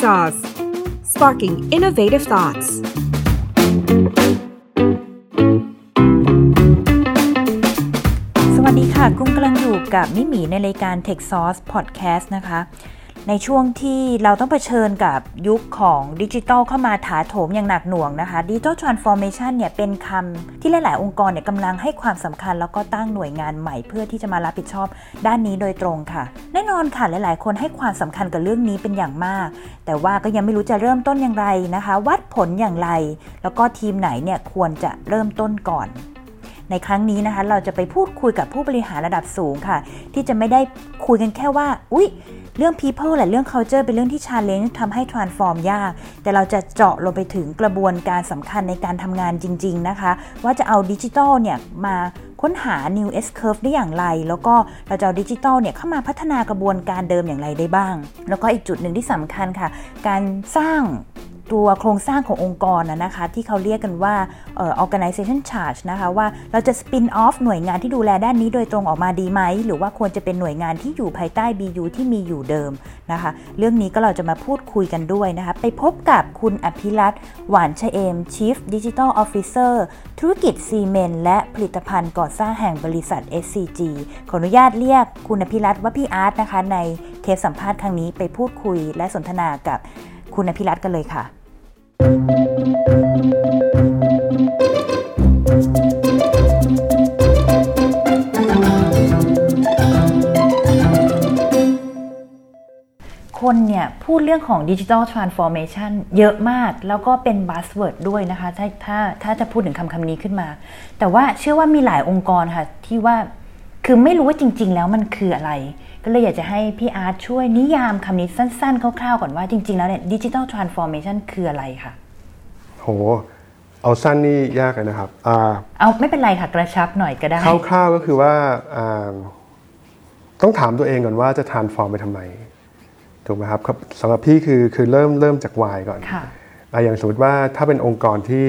Sauce Sparking Innovative Thoughts สวัสดีค่ะคุณกำลังอยู่กับมิหมีในรายการ Tech Sauce Podcast นะคะในช่วงที่เราต้องเผชิญกับยุคของดิจิทัลเข้ามาถาโถมอย่างหนักหน่วงนะคะ Digital Transformation เนี่ยเป็นคำที่หลายๆองค์กรเนี่ยกำลังให้ความสำคัญแล้วก็ตั้งหน่วยงานใหม่เพื่อที่จะมารับผิดชอบด้านนี้โดยตรงค่ะแน่นอนค่ะหลายๆคนให้ความสำคัญกับเรื่องนี้เป็นอย่างมากแต่ว่าก็ยังไม่รู้จะเริ่มต้นอย่างไรนะคะวัดผลอย่างไรแล้วก็ทีมไหนเนี่ยควรจะเริ่มต้นก่อนในครั้งนี้นะคะเราจะไปพูดคุยกับผู้บริหารระดับสูงค่ะที่จะไม่ได้คุยกันแค่ว่าเรื่อง people และเรื่อง culture เป็นเรื่องที่ challenge ทำให้ transform ยากแต่เราจะเจาะลงไปถึงกระบวนการสำคัญในการทำงานจริงๆนะคะว่าจะเอาดิจิทัลเนี่ยมาค้นหา new S curve ได้อย่างไรแล้วก็เราจะเอาดิจิทัลเนี่ยเข้ามาพัฒนากระบวนการเดิมอย่างไรได้บ้างแล้วก็อีกจุดหนึ่งที่สำคัญค่ะการสร้างตัวโครงสร้างขององค์กรนะคะที่เขาเรียกกันว่าorganization chart นะคะว่าเราจะ spin off หน่วยงานที่ดูแลด้านนี้โดยตรงออกมาดีไหมหรือว่าควรจะเป็นหน่วยงานที่อยู่ภายใต้ BU ที่มีอยู่เดิมนะคะเรื่องนี้ก็เราจะมาพูดคุยกันด้วยนะคะไปพบกับคุณอภิรัตน์หวานเฉเอม Chief Digital Officer ธุรกิจซีเมนต์และผลิตภัณฑ์ก่อสร้างแห่งบริษัท SCG ขออนุญาตเรียกคุณอภิรัตน์ว่าพี่อาร์ตนะคะในเทปสัมภาษณ์ครั้งนี้ไปพูดคุยและสนทนากับคุณอภิรัตน์กันเลยค่ะคนเนี่ยพูดเรื่องของ Digital Transformation เยอะมากแล้วก็เป็น Buzzword ด้วยนะคะถ้าจะพูดถึงคำนี้ขึ้นมาแต่ว่าเชื่อว่ามีหลายองค์กรค่ะที่ว่าคือไม่รู้ว่าจริงๆแล้วมันคืออะไรก็เลยอยากจะให้พี่อาร์ตช่วยนิยามคำนี้สั้นๆคร่าวๆก่อนว่าจริงๆแล้วเนี่ย Digital Transformation คืออะไรค่ะเอาสั้นนี่ยากเลยนะครับเอาไม่เป็นไรค่ะกระชับหน่อยก็ได้คร่าวๆก็คือว่าต้องถามตัวเองก่อนว่าจะ transform ไปทำไมถูกไหมครับสำหรับพี่คือเริ่มจาก why ก่อนอย่างสมมติว่าถ้าเป็นองค์กรที่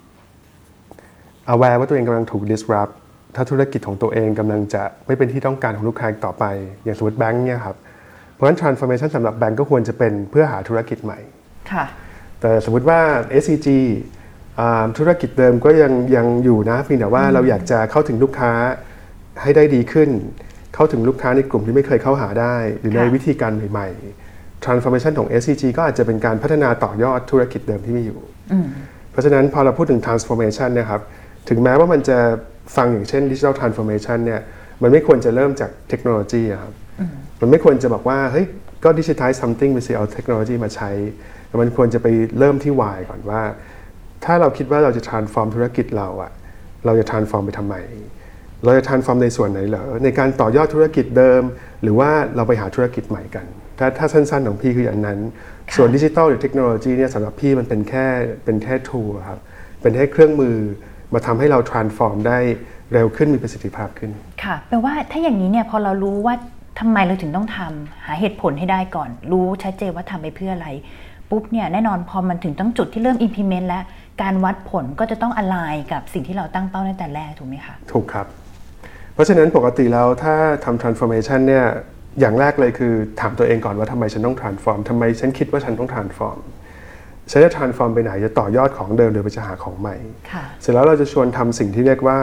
aware ว่าตัวเองกำลังถูก disrupt ถ้าธุรกิจของตัวเองกำลังจะไม่เป็นที่ต้องการของลูกค้าต่อไปอย่างสมมติแบงค์เนี่ยครับเพราะฉะนั้น transformation สำหรับแบงค์ก็ควรจะเป็นเพื่อหาธุรกิจใหม่แต่สมมติว่า SCG ธุรกิจเดิมก็ยังอยู่นะเพียงแต่ว่าเราอยากจะเข้าถึงลูกค้าให้ได้ดีขึ้นเข้าถึงลูกค้าในกลุ่มที่ไม่เคยเข้าหาได้หรือในวิธีการใหม่ๆ transformation ของ SCG ก็อาจจะเป็นการพัฒนาต่อยอดธุรกิจเดิมที่มีอยู่เพราะฉะนั้นพอเราพูดถึง transformation นะครับถึงแม้ว่ามันจะฟังอย่างเช่น digital transformation เนี่ยมันไม่ควรจะเริ่มจากเทคโนโลยีครับมันไม่ควรจะบอกว่าเฮ้ยก็ digitize something ไปสิเอาเทคโนโลยีมาใช้แต่มันควรจะไปเริ่มที่ why ก่อนว่าถ้าเราคิดว่าเราจะ transform ธุรกิจเราจะ transform ไปทำไมเราจะ transform ในส่วนไหนเหรอในการต่อยอดธุรกิจเดิมหรือว่าเราไปหาธุรกิจใหม่กันถ้าสั้นๆของพี่คืออย่างนั้นส่วนดิจิทัลหรือเทคโนโลยีเนี่ยสำหรับพี่มันเป็นแค่ tool ครับเป็นแค่เครื่องมือมาทำให้เรา transform ได้เร็วขึ้นมีประสิทธิภาพขึ้นค่ะแปลว่าถ้าอย่างนี้เนี่ยพอเรารู้ว่าทำไมเราถึงต้องทำหาเหตุผลให้ได้ก่อนรู้ชัดเจนว่าทำไปเพื่ออะไรปุ๊บเนี่ยแน่นอนพอมันถึงต้องจุดที่เริ่ม implement แล้วการวัดผลก็จะต้อง align กับสิ่งที่เราตั้งเป้าตั้งแต่แรกถูกไหมคะถูกครับเพราะฉะนั้นปกติแล้วถ้าทำ transformation เนี่ยอย่างแรกเลยคือถามตัวเองก่อนว่าทำไมฉันต้อง transform ทำไมฉันคิดว่าฉันต้อง transform ฉันจะ transform ไปไหนจะต่อยอดของเดิมหรือไปจะหาของใหม่เสร็จแล้วเราจะชวนทำสิ่งที่เรียกว่า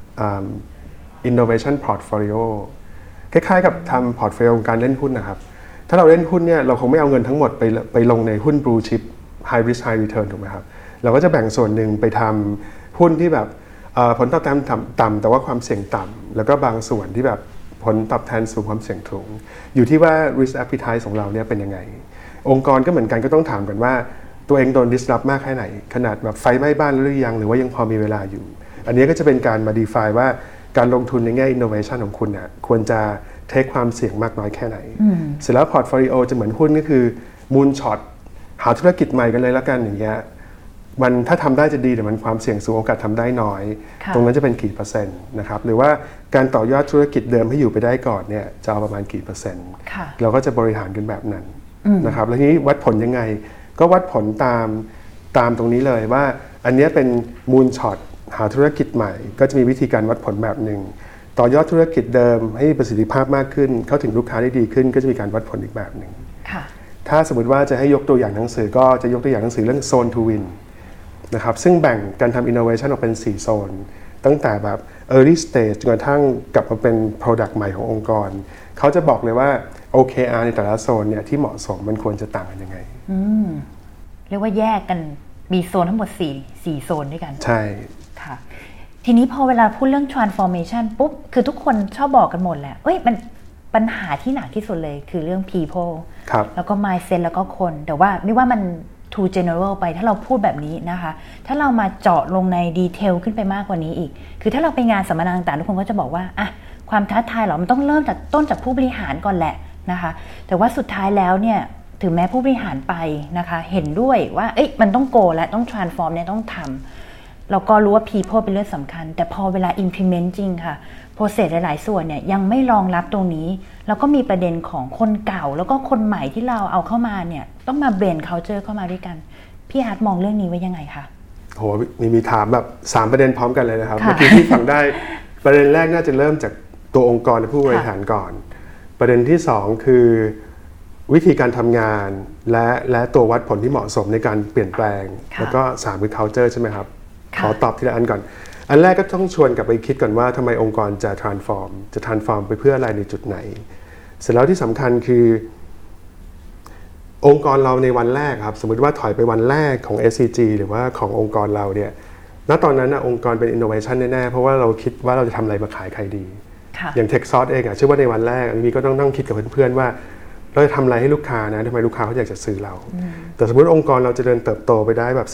innovation portfolio คล้ายๆกับทำ portfolio การเล่นหุ้นนะครับถ้าเราเล่นหุ้นเนี่ยเราคงไม่เอาเงินทั้งหมดไปลงในหุ้น blue chip high risk high return ถูกไหมครับเราก็จะแบ่งส่วนหนึ่งไปทำหุ้นที่แบบผลตอบแทนต่ำแต่ว่าความเสี่ยงต่ำแล้วก็บางส่วนที่แบบผลตอบแทนสูงความเสี่ยงสูงอยู่ที่ว่า risk appetite ของเราเนี่ยเป็นยังไงองค์กรก็เหมือนกันก็ต้องถามกันว่าตัวเองโดน disrupt มากแค่ไหนขนาดแบบไฟไหม้บ้านหรือยังหรือว่ายังพอมีเวลาอยู่อันนี้ก็จะเป็นการมา define ว่าการลงทุนในแง่ innovation ของคุณเนี่ยควรจะเทคความเสี่ยงมากน้อยแค่ไหนเสร็จแล้ว portfolio จะเหมือนหุ้นก็คือ moonshot หาธุรกิจใหม่กันเลยแล้วกันอย่างเงี้ยมันถ้าทำได้จะดีแต่มันความเสี่ยงสูงโอกาสทำได้น้อยตรงนั้นจะเป็นกี่เปอร์เซ็นต์นะครับหรือว่าการต่อยอดธุรกิจเดิมให้อยู่ไปได้ก่อนเนี่ยจะเอาประมาณกี่เปอร์เซ็นต์เราก็จะบริหารกันแบบนั้นนะครับแล้วทีนี้วัดผลยังไงก็วัดผลตามตรงนี้เลยว่าอันนี้เป็นมูลช็อตหาธุรกิจใหม่ก็จะมีวิธีการวัดผลแบบหนึ่งต่อยอดธุรกิจเดิมให้ประสิทธิภาพมากขึ้นเข้าถึงลูกค้าได้ดีขึ้นก็จะมีการวัดผลอีกแบบหนึ่ง ถถ้าสมมติว่าจะให้ยกตัวอย่างหนังสือก็จะยกตัวอย่างหนังสือเรื่อง Zone to Win นะครับซึ่งแบ่งการทำ innovation ออกเป็น4โซนตั้งแต่แบบ early stage จนกระทั่งกลับมาเป็น product ใหม่ขององค์กรเขาจะบอกเลยว่า OKR ในแต่ละโซนเนี่ยที่เหมาะสมมันควรจะต่างกันยังไงเรียกว่าแยกกันมีโซนทั้งหมด4โซนด้วยกันใช่ค่ะทีนี้พอเวลาพูดเรื่อง transformation ปุ๊บคือทุกคนชอบบอกกันหมดแหละมันปัญหาที่หนักที่สุดเลยคือเรื่อง people แล้วก็ mindset แล้วก็คนแต่ว่าไม่ว่ามัน too general ไปถ้าเราพูดแบบนี้นะคะถ้าเรามาเจาะลงในดีเทลขึ้นไปมากกว่านี้อีกคือถ้าเราไปงานสัมมนาต่างๆทุกคนก็จะบอกว่าความท้าทายมันต้องเริ่มจากต้นจากผู้บริหารก่อนแหละนะคะแต่ว่าสุดท้ายแล้วเนี่ยถึงแม้ผู้บริหารไปนะคะเห็นด้วยว่ามันต้อง go และต้อง transform เนี่ยต้องทำเราก็รู้ว่า people เป็นเรื่องสำคัญแต่พอเวลา implement จริงค่ะ process หลายๆส่วนเนี่ยยังไม่รองรับตรงนี้แล้วก็มีประเด็นของคนเก่าแล้วก็คนใหม่ที่เราเอาเข้ามาเนี่ยต้องมา blend culture เข้ามาด้วยกันพี่อาร์ตมองเรื่องนี้ไว้ยังไงคะโหมีถามแบบ3ประเด็นพร้อมกันเลยนะครับเมื่อกี้ที่ฟังได้ประเด็นแรกน่าจะเริ่มจากตัวองค์กรและผู้บริหารก่อนประเด็นที่2คือวิธีการทำงานและตัววัดผลที่เหมาะสมในการเปลี่ยนแปลงแล้วก็3คือ culture ใช่ไหมครับขอตอบทีละอันก่อนอันแรกก็ต้องชวนกลับไปคิดก่อนว่าทำไมองค์กรจะ transform ไปเพื่ออะไรในจุดไหนเสร็จแล้วที่สำคัญคือองค์กรเราในวันแรกครับสมมติว่าถอยไปวันแรกของ SCG หรือว่าขององค์กรเราเนี่ยณตอนนั้นนะองค์กรเป็น innovation แน่ๆเพราะว่าเราคิดว่าเราจะทำอะไรมาขายใครดีอย่าง TechSauce เองเชื่อว่าในวันแรกอันนี้ก็ต้องคิดกับเพื่อนๆว่าเราจะทำอะไรให้ลูกค้านะทำไมลูกค้าเขาอยากจะซื้อเราแต่สมมติองค์กรเราจะเดินเติบโตไปได้แบบ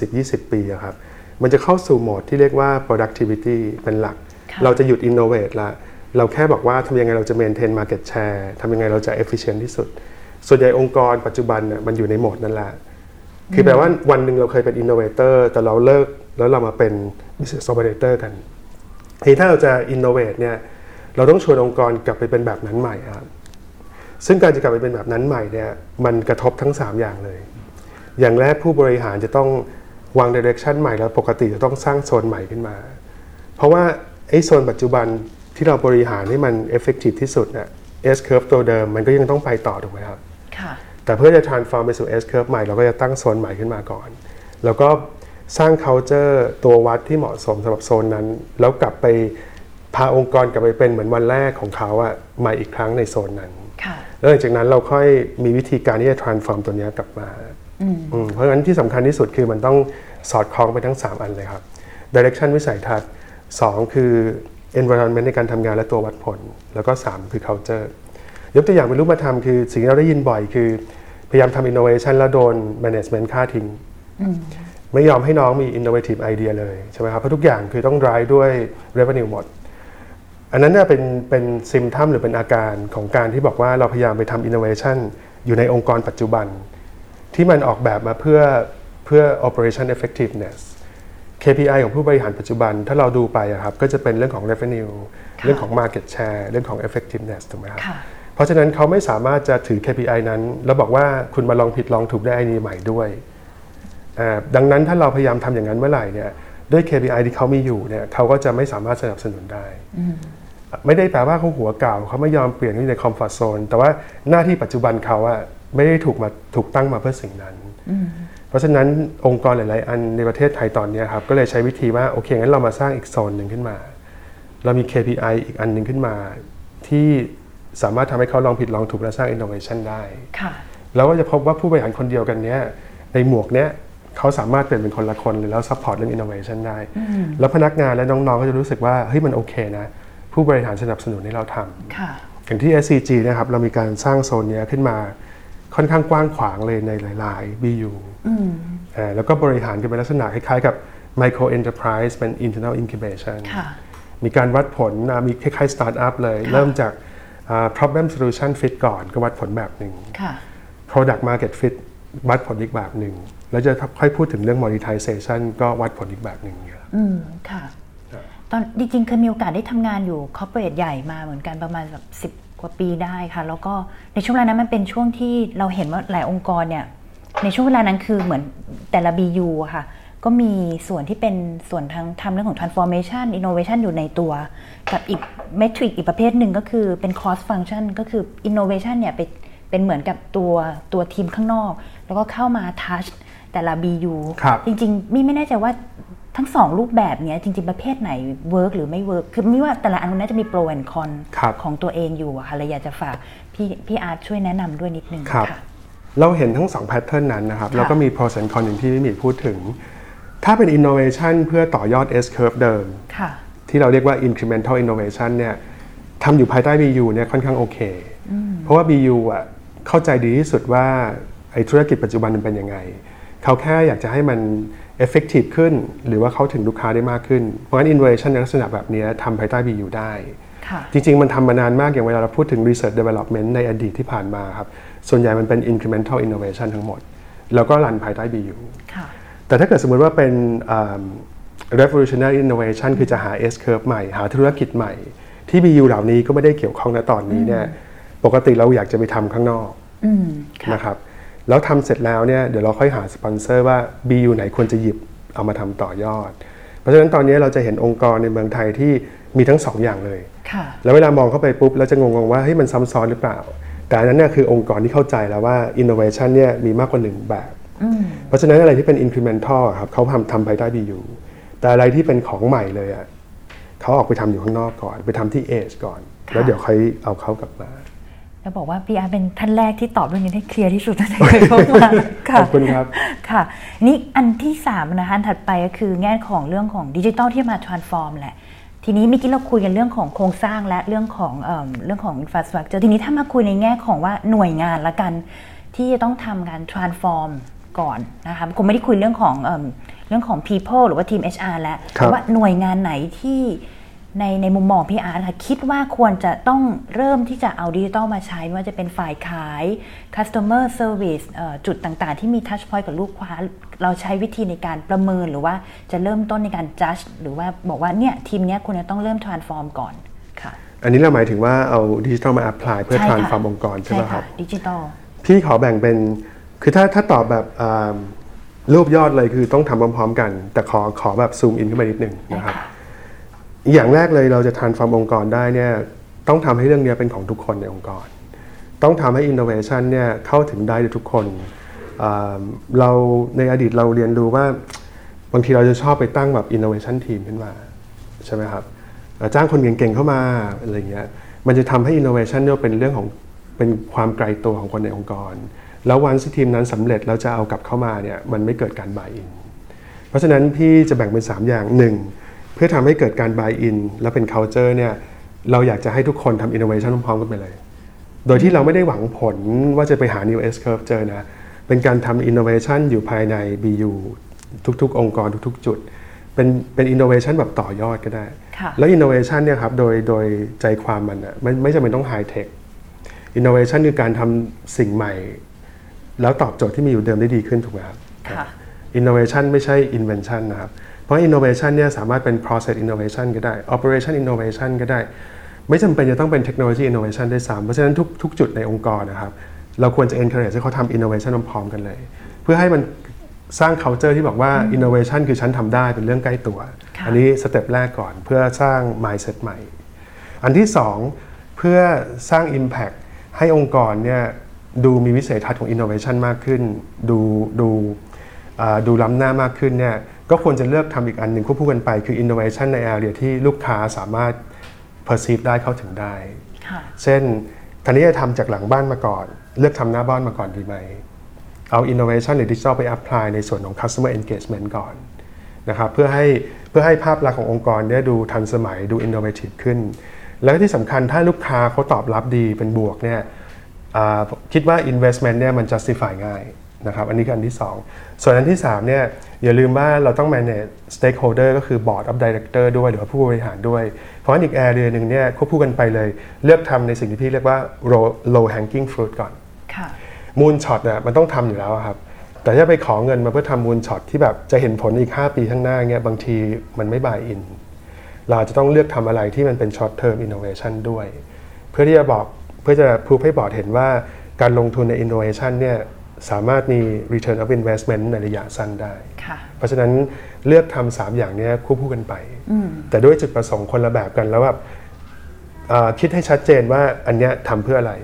10-20 ปีครับมันจะเข้าสู่โหมดที่เรียกว่า productivity เป็นหลักเราจะหยุด innovate ละเราแค่บอกว่าทำยังไงเราจะ maintain market share ทำยังไงเราจะ efficient ที่สุดส่วนใหญ่องค์กรปัจจุบันเนี่ยมันอยู่ในโหมดนั่นแหละคือแปลว่าวันหนึ่งเราเคยเป็น innovator แต่เราเลิกแล้วเรามาเป็น business operator กันทีถ้าเราจะ innovate เนี่ยเราต้องชวนองค์กรกลับไปเป็นแบบนั้นใหม่ครับซึ่งการจะกลับไปเป็นแบบนั้นใหม่เนี่ยมันกระทบทั้ง3อย่างเลยอย่างแรกผู้บริหารจะต้องวาง direction ใหม่แล้วปกติจะต้องสร้างโซนใหม่ขึ้นมาเพราะว่าไอ้โซนปัจจุบันที่เราบริหารให้มัน effective ที่สุดเนี่ย S curve ตัวเดิมมันก็ยังต้องไปต่อถูกไหมครับแต่เพื่อจะ transform ไปสู่ S curve ใหม่เราก็จะตั้งโซนใหม่ขึ้นมาก่อนแล้วก็สร้าง culture ตัววัดที่เหมาะสมสำหรับโซนนั้นแล้วกลับไปพาองค์กรกลับไปเป็นเหมือนวันแรกของเขาอะใหม่อีกครั้งในโซนนั้นแล้วหลังจากนั้นเราค่อยมีวิธีการที่จะ transform ตัวนี้กลับมาเพราะฉะนั้นที่สำคัญที่สุดคือมันต้องสอดคล้องไปทั้ง3อันเลยครับ direction วิสัยทัศน์2คือ environment ในการทำงานและตัววัดผลแล้วก็3คือ culture ยกตัวอย่างเป็นรูปธรรมคือสิ่งที่เราได้ยินบ่อยคือพยายามทำ innovation แล้วโดน management ฆ่าทิ้งไม่ยอมให้น้องมี innovative idea เลยใช่ไหมครับเพราะทุกอย่างคือต้อง drive ด้วย revenue หมดอันนั้นเนี่ยเป็นซิมทัมหรือเป็นอาการของการที่บอกว่าเราพยายามไปทำ innovation อยู่ในองค์กรปัจจุบันที่มันออกแบบมาเพื่อ operation effectiveness KPI ของผู้บริหารปัจจุบันถ้าเราดูไปครับก็จะเป็นเรื่องของ revenue เรื่องของ market share เรื่องของ effectiveness ถูกไหมครับเพราะฉะนั้นเขาไม่สามารถจะถือ KPI นั้นแล้วบอกว่าคุณมาลองผิดลองถูกได้ไอ้นี่ใหม่ด้วยดังนั้นถ้าเราพยายามทำอย่างนั้นเมื่อไหร่เนี่ยด้วย KPI ที่เขามีอยู่เนี่ยเขาก็จะไม่สามารถสนับสนุนได้ไม่ได้แปลว่าเขาหัวเก่าเขาไม่ยอมเปลี่ยนอยู่ใน comfort zone แต่ว่าหน้าที่ปัจจุบันเขาอะไม่ได้ถูกตั้งมาเพื่อสิ่งนั้นเพราะฉะนั้นองค์กรหลายๆอันในประเทศไทยตอนนี้ครับก็เลยใช้วิธีว่าโอเคงั้นเรามาสร้างอีกโซนหนึ่งขึ้นมาเรามี KPI อีกอันหนึ่งขึ้นมาที่สามารถทำให้เขาลองผิดลองถูกและสร้าง innovation ได้แล้วก็จะพบว่าผู้บริหารคนเดียวกันเนี้ยในหมวกเนี้ยเขาสามารถเปลี่ยนเป็นคนละคนหรือแล้ว support เรื่อง innovation ได้แล้วพนักงานและน้องๆก็จะรู้สึกว่าเฮ้ยมันโอเคนะผู้บริหารสนับสนุนให้เราทำอย่างที่ SCG นะครับเรามีการสร้างโซนนี้ขึ้นมาค่อนข้างกว้างขวางเลยในหลายๆ BU แล้วก็บริหารกันเป็นลักษณะคล้ายๆกับ micro enterprise เป็น internal incubation มีการวัดผลมีคล้ายๆ startup เลยเริ่มจากproblem solution fit ก่อนก็วัดผลแบบหนึ่ง product market fit วัดผลอีกแบบหนึ่งแล้วจะค่อยพูดถึงเรื่อง monetization ก็วัดผลอีกแบบหนึ่งค่ะตอนจริงๆเคยมีโอกาสได้ทำงานอยู่ corporate ใหญ่มาเหมือนกันประมาณแบบ10 กว่าปีได้ค่ะแล้วก็ในช่วงเวลานั้นมันเป็นช่วงที่เราเห็นว่าหลายองค์กรเนี่ยในช่วงเวลานั้นคือเหมือนแต่ละ BU ค่ะก็มีส่วนที่เป็นส่วนทำเรื่องของ transformation innovation อยู่ในตัวกับอีก metric อีกประเภทหนึ่งก็คือเป็น cost function ก็คือ innovation เนี่ยไปเป็นเหมือนกับตัวทีมข้างนอกแล้วก็เข้ามาทัชแต่ละ BU จริงๆไม่แน่ใจว่าทั้ง2รูปแบบเนี้ยจริงๆประเภทไหนเวิร์กหรือไม่เวิร์กคือไม่ว่าแต่ละอันน่าจะมีโปรแอนด์คอนของตัวเองอยู่ค่ะเลยอยากจะฝากพี่อาร์ตช่วยแนะนำด้วยนิดนึงค่ะเราเห็นทั้ง2แพทเทิร์นนั้นนะครับแล้วก็มี pros and cons อย่างที่พี่หมีพูดถึงถ้าเป็น innovation เพื่อต่อยอด S curve เดิมที่เราเรียกว่า incremental innovation เนี่ยทำอยู่ภายใต้ BU เนี่ยค่อนข้างโอเคเพราะว่า BU อ่ะเข้าใจดีที่สุดว่าไอ้ธุรกิจปัจจุบันมันเป็นยังไงเขาแค่อยากจะให้มัน effective ขึ้นหรือว่าเข้าถึงลูกค้าได้มากขึ้นเพราะฉะนั้น innovation ในลักษณะแบบนี้ทำภายใต้ BU ได้จริงๆมันทำมานานมากอย่างเวลาเราพูดถึง research development ในอดีตที่ผ่านมาครับส่วนใหญ่มันเป็น incremental innovation ทั้งหมดแล้วก็รันภายใต้ BU แต่ถ้าเกิดสมมติว่าเป็น revolutionary innovation คือจะหา S curve ใหม่หาธุรกิจใหม่ที่ BU เหล่านี้ก็ไม่ได้เกี่ยวข้องณตอนนี้เนี่ยปกติเราอยากจะไปทำข้างนอกนะครับแล้วทำเสร็จแล้วเนี่ยเดี๋ยวเราค่อยหาสปอนเซอร์ว่า BU ไหนควรจะหยิบเอามาทำต่อยอดเพราะฉะนั้นตอนนี้เราจะเห็นองค์กรในเมืองไทยที่มีทั้ง2 อย่างเลยแล้วเวลามองเข้าไปปุ๊บเราจะงงๆว่าเฮ้ยมันซ้ำซ้อนหรือเปล่าแต่อันนั้นเนี่ยคือองค์กรที่เข้าใจแล้วว่า innovation เนี่ยมีมากกว่า1แบบเพราะฉะนั้นอะไรที่เป็น incremental ครับเขาทำภายใต้ BU แต่อะไรที่เป็นของใหม่เลยอ่ะเขาออกไปทำอยู่ข้างนอกก่อนไปทำที่ Edge ก่อนแล้วเดี๋ยวค่อยเอาเขากลับมาจะบอกว่าพี่อาร์เป็นท่านแรกที่ตอบเรื่องนี้ได้เคลียร์ที่สุดตั้งแต่เคยพบมาขอบคุณครับค่ะนี่อันที่3นะคะอันถัดไปก็คือแง่ของเรื่องของดิจิทัลที่มา transform แหละทีนี้เมื่อกี้เราคุยกันเรื่องของโครงสร้างและเรื่องของinfrastructure ทีนี้ถ้ามาคุยในแง่ของว่าหน่วยงานละกันที่จะต้องทำการ transform ก่อนนะคะคงไม่ได้คุยเรื่องของ people หรือว่าทีม HR แล้วแต่ว่าหน่วยงานไหนที่ในมุมมองพี่อาร์ตค่ะคิดว่าควรจะต้องเริ่มที่จะเอาดิจิทัลมาใช้ไม่ว่าจะเป็นฝ่ายขาย customer service จุดต่างๆที่มี touch point กับลูกค้าเราใช้วิธีในการประเมินหรือว่าจะเริ่มต้นในการ judge หรือว่าบอกว่าเนี่ยทีมนี้ควรจะต้องเริ่ม transform ก่อนค่ะอันนี้เราหมายถึงว่าเอาดิจิทัลมา apply เพื่อ transform องค์กรใช่ไหมครับดิจิทัลพี่ขอแบ่งเป็นคือถ้าตอบแบบรูปยอดเลยคือต้องทำพร้อมๆกันแต่ขอแบบซูมอินขึ้นมานิดนึงนะครับอย่างแรกเลยเราจะ transform องค์กรได้เนี่ยต้องทำให้เรื่องนี้เป็นของทุกคนในองค์กรต้องทำให้ innovation เนี่ยเข้าถึงได้ทุกคนเราในอดีตเราเรียนรู้ว่าบางทีเราจะชอบไปตั้งแบบ innovation team ขึ้นมาใช่ไหมครับจ้างคนเก่งๆเข้ามาอะไรเงี้ยมันจะทำให้ innovation เนี่ยเป็นเรื่องของเป็นความไกลตัวของคนในองค์กรแล้ววันที่ทีมนั้นสำเร็จแล้วจะเอากลับเข้ามาเนี่ยมันไม่เกิดการ buy in เพราะฉะนั้นพี่จะแบ่งเป็น3อย่าง1เพื่อทำให้เกิดการ buy in แล้วเป็น culture เนี่ยเราอยากจะให้ทุกคนทำ innovation พร้อมๆกันไปเลยโดยที่เราไม่ได้หวังผลว่าจะไปหา new S curve เจอนะเป็นการทำ innovation อยู่ภายใน BU ทุกๆองค์กรทุกๆจุดเป็น innovation แบบต่อยอดก็ได้แล้ว innovation เนี่ยครับโดยใจความมันอ่ะไม่จำเป็นต้อง high tech innovation คือการทำสิ่งใหม่แล้วตอบโจทย์ที่มีอยู่เดิมได้ดีขึ้นถูกไหมครับ innovation ไม่ใช่ invention นะครับเพราะ innovation เนี่ยสามารถเป็น process innovation ก็ได้ operation innovation ก็ได้ไม่จำเป็นจะต้องเป็น technology innovation ด้วยซ้ำเพราะฉะนั้นทุกจุดในองค์กรนะครับเราควรจะ encourage ให้เขาทำ innovation พร้อมกันเลยเพื่อให้มันสร้าง culture ที่บอกว่า innovation คือฉันทำได้เป็นเรื่องใกล้ตัวอันนี้สเต็ปแรกก่อนเพื่อสร้าง mindset ใหม่อันที่2เพื่อสร้าง impact ให้องค์กรเนี่ยดูมีวิสัยทัศน์ของ innovation มากขึ้นดูล้ำหน้ามากขึ้นเนี่ยก็ควรจะเลือกทำอีกอันหนึ่งควบคู่กันไปคือ innovation ใน area ที่ลูกค้าสามารถ perceive ได้เข้าถึงได้เช่นทันทีจะทำจากหลังบ้านมาก่อนเลือกทำหน้าบ้านมาก่อนดีไหมเอา innovation หรือ digital ไป apply ในส่วนของ customer engagement ก่อนนะครับเพื่อให้ภาพลักษณ์ขององค์กรเนี่ยดูทันสมัยดู innovative ขึ้นแล้วที่สำคัญถ้าลูกค้าเขาตอบรับดีเป็นบวกเนี่ยคิดว่า investment เนี่ยมัน justify ง่ายนะครับอันนี้คืออันที่2ส่วนอันที่3เนี่ยอย่าลืมว่าเราต้อง manage stakeholder ก็คือ board of director ด้วยหรือว่าผู้บริหารด้วยเพราะอีก area นึงเนี่ยควบคู่กันไปเลยเลือกทำในสิ่งที่พี่เรียกว่า low hanging fruit ก่อน moon shot เนี่ยมันต้องทำอยู่แล้วครับแต่ถ้าไปขอเงินมาเพื่อทำ moon shot ที่แบบจะเห็นผลอีก5ปีข้างหน้าเนี่ยบางทีมันไม่ buy in เราจะต้องเลือกทำอะไรที่มันเป็น short term innovation ด้วยเพื่อจะพูดให้บอร์ดเห็นว่าการลงทุนใน innovation เนี่ยสามารถมี return of investment ในระยะสั้นได้เพราะฉะนั้นเลือกทำ3อย่างนี้ควบคู่กันไปแต่ด้วยจุดประสงค์คนละแบบกันแล้วแบบคิดให้ชัดเจนว่าอันนี้ทำเพื่ออะไร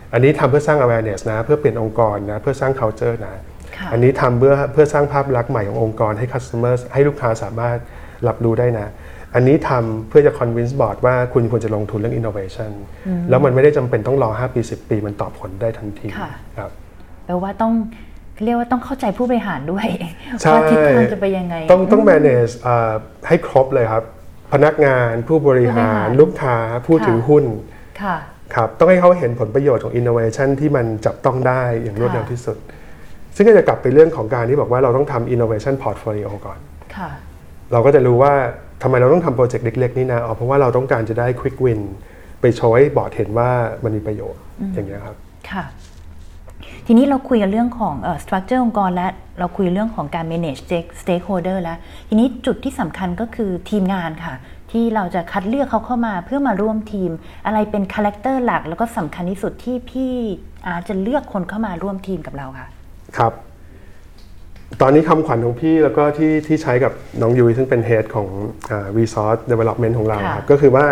อันนี้ทำเพื่อสร้าง awareness นะเพื่อเปลี่ยนองค์กรนะเพื่อสร้าง culture นะอันนี้ทำเพื่อสร้างภาพลักษณ์ใหม่ขององค์กรให้ customer ให้ลูกค้าสามารถรับรู้ได้นะอันนี้ทำเพื่อจะ convince board ว่าคุณควรจะลงทุนเรื่อง innovation แล้วมันไม่ได้จำเป็นต้องรอ5 ปี 10 ปีมันตอบผลได้ทันทีครับแปลว่าต้องเรียกว่าต้องเข้าใจผู้บริหารด้วยว่าทิศทางจะไปยังไงต้อง manage ให้ครบเลยครับพนักงานผู้บริหารลูกค้าผู้ถือหุ้นครับต้องให้เขาเห็นผลประโยชน์ของ innovation ที่มันจับต้องได้อย่างรวดเร็วที่สุดซึ่งก็จะกลับไปเรื่องของการที่บอกว่าเราต้องทำ innovation portfolio ก่อนเราก็จะรู้ว่าทำไมเราต้องทำโปรเจกต์เล็กๆนี่นะเพราะว่าเราต้องการจะได้ quick win ไปโชว์ให้บอร์ดเห็นว่ามันมีประโยชน์อย่างเงี้ยครับค่ะทีนี้เราคุยกันเรื่องของstructure องค์กรและเราคุยเรื่องของการ manage stakeholder แล้วทีนี้จุดที่สำคัญก็คือทีมงานค่ะที่เราจะคัดเลือกเขาเข้ามาเพื่อมาร่วมทีมอะไรเป็นคาแรคเตอร์หลักแล้วก็สำคัญที่สุดที่พี่อาจจะเลือกคนเข้ามาร่วมทีมกับเราค่ะครับตอนนี้คำขวัญของพี่แล้วก็ที่ใช้กับน้องยุ้ยซึ่งเป็น head ของ resource development ของเราครับก็คือว่า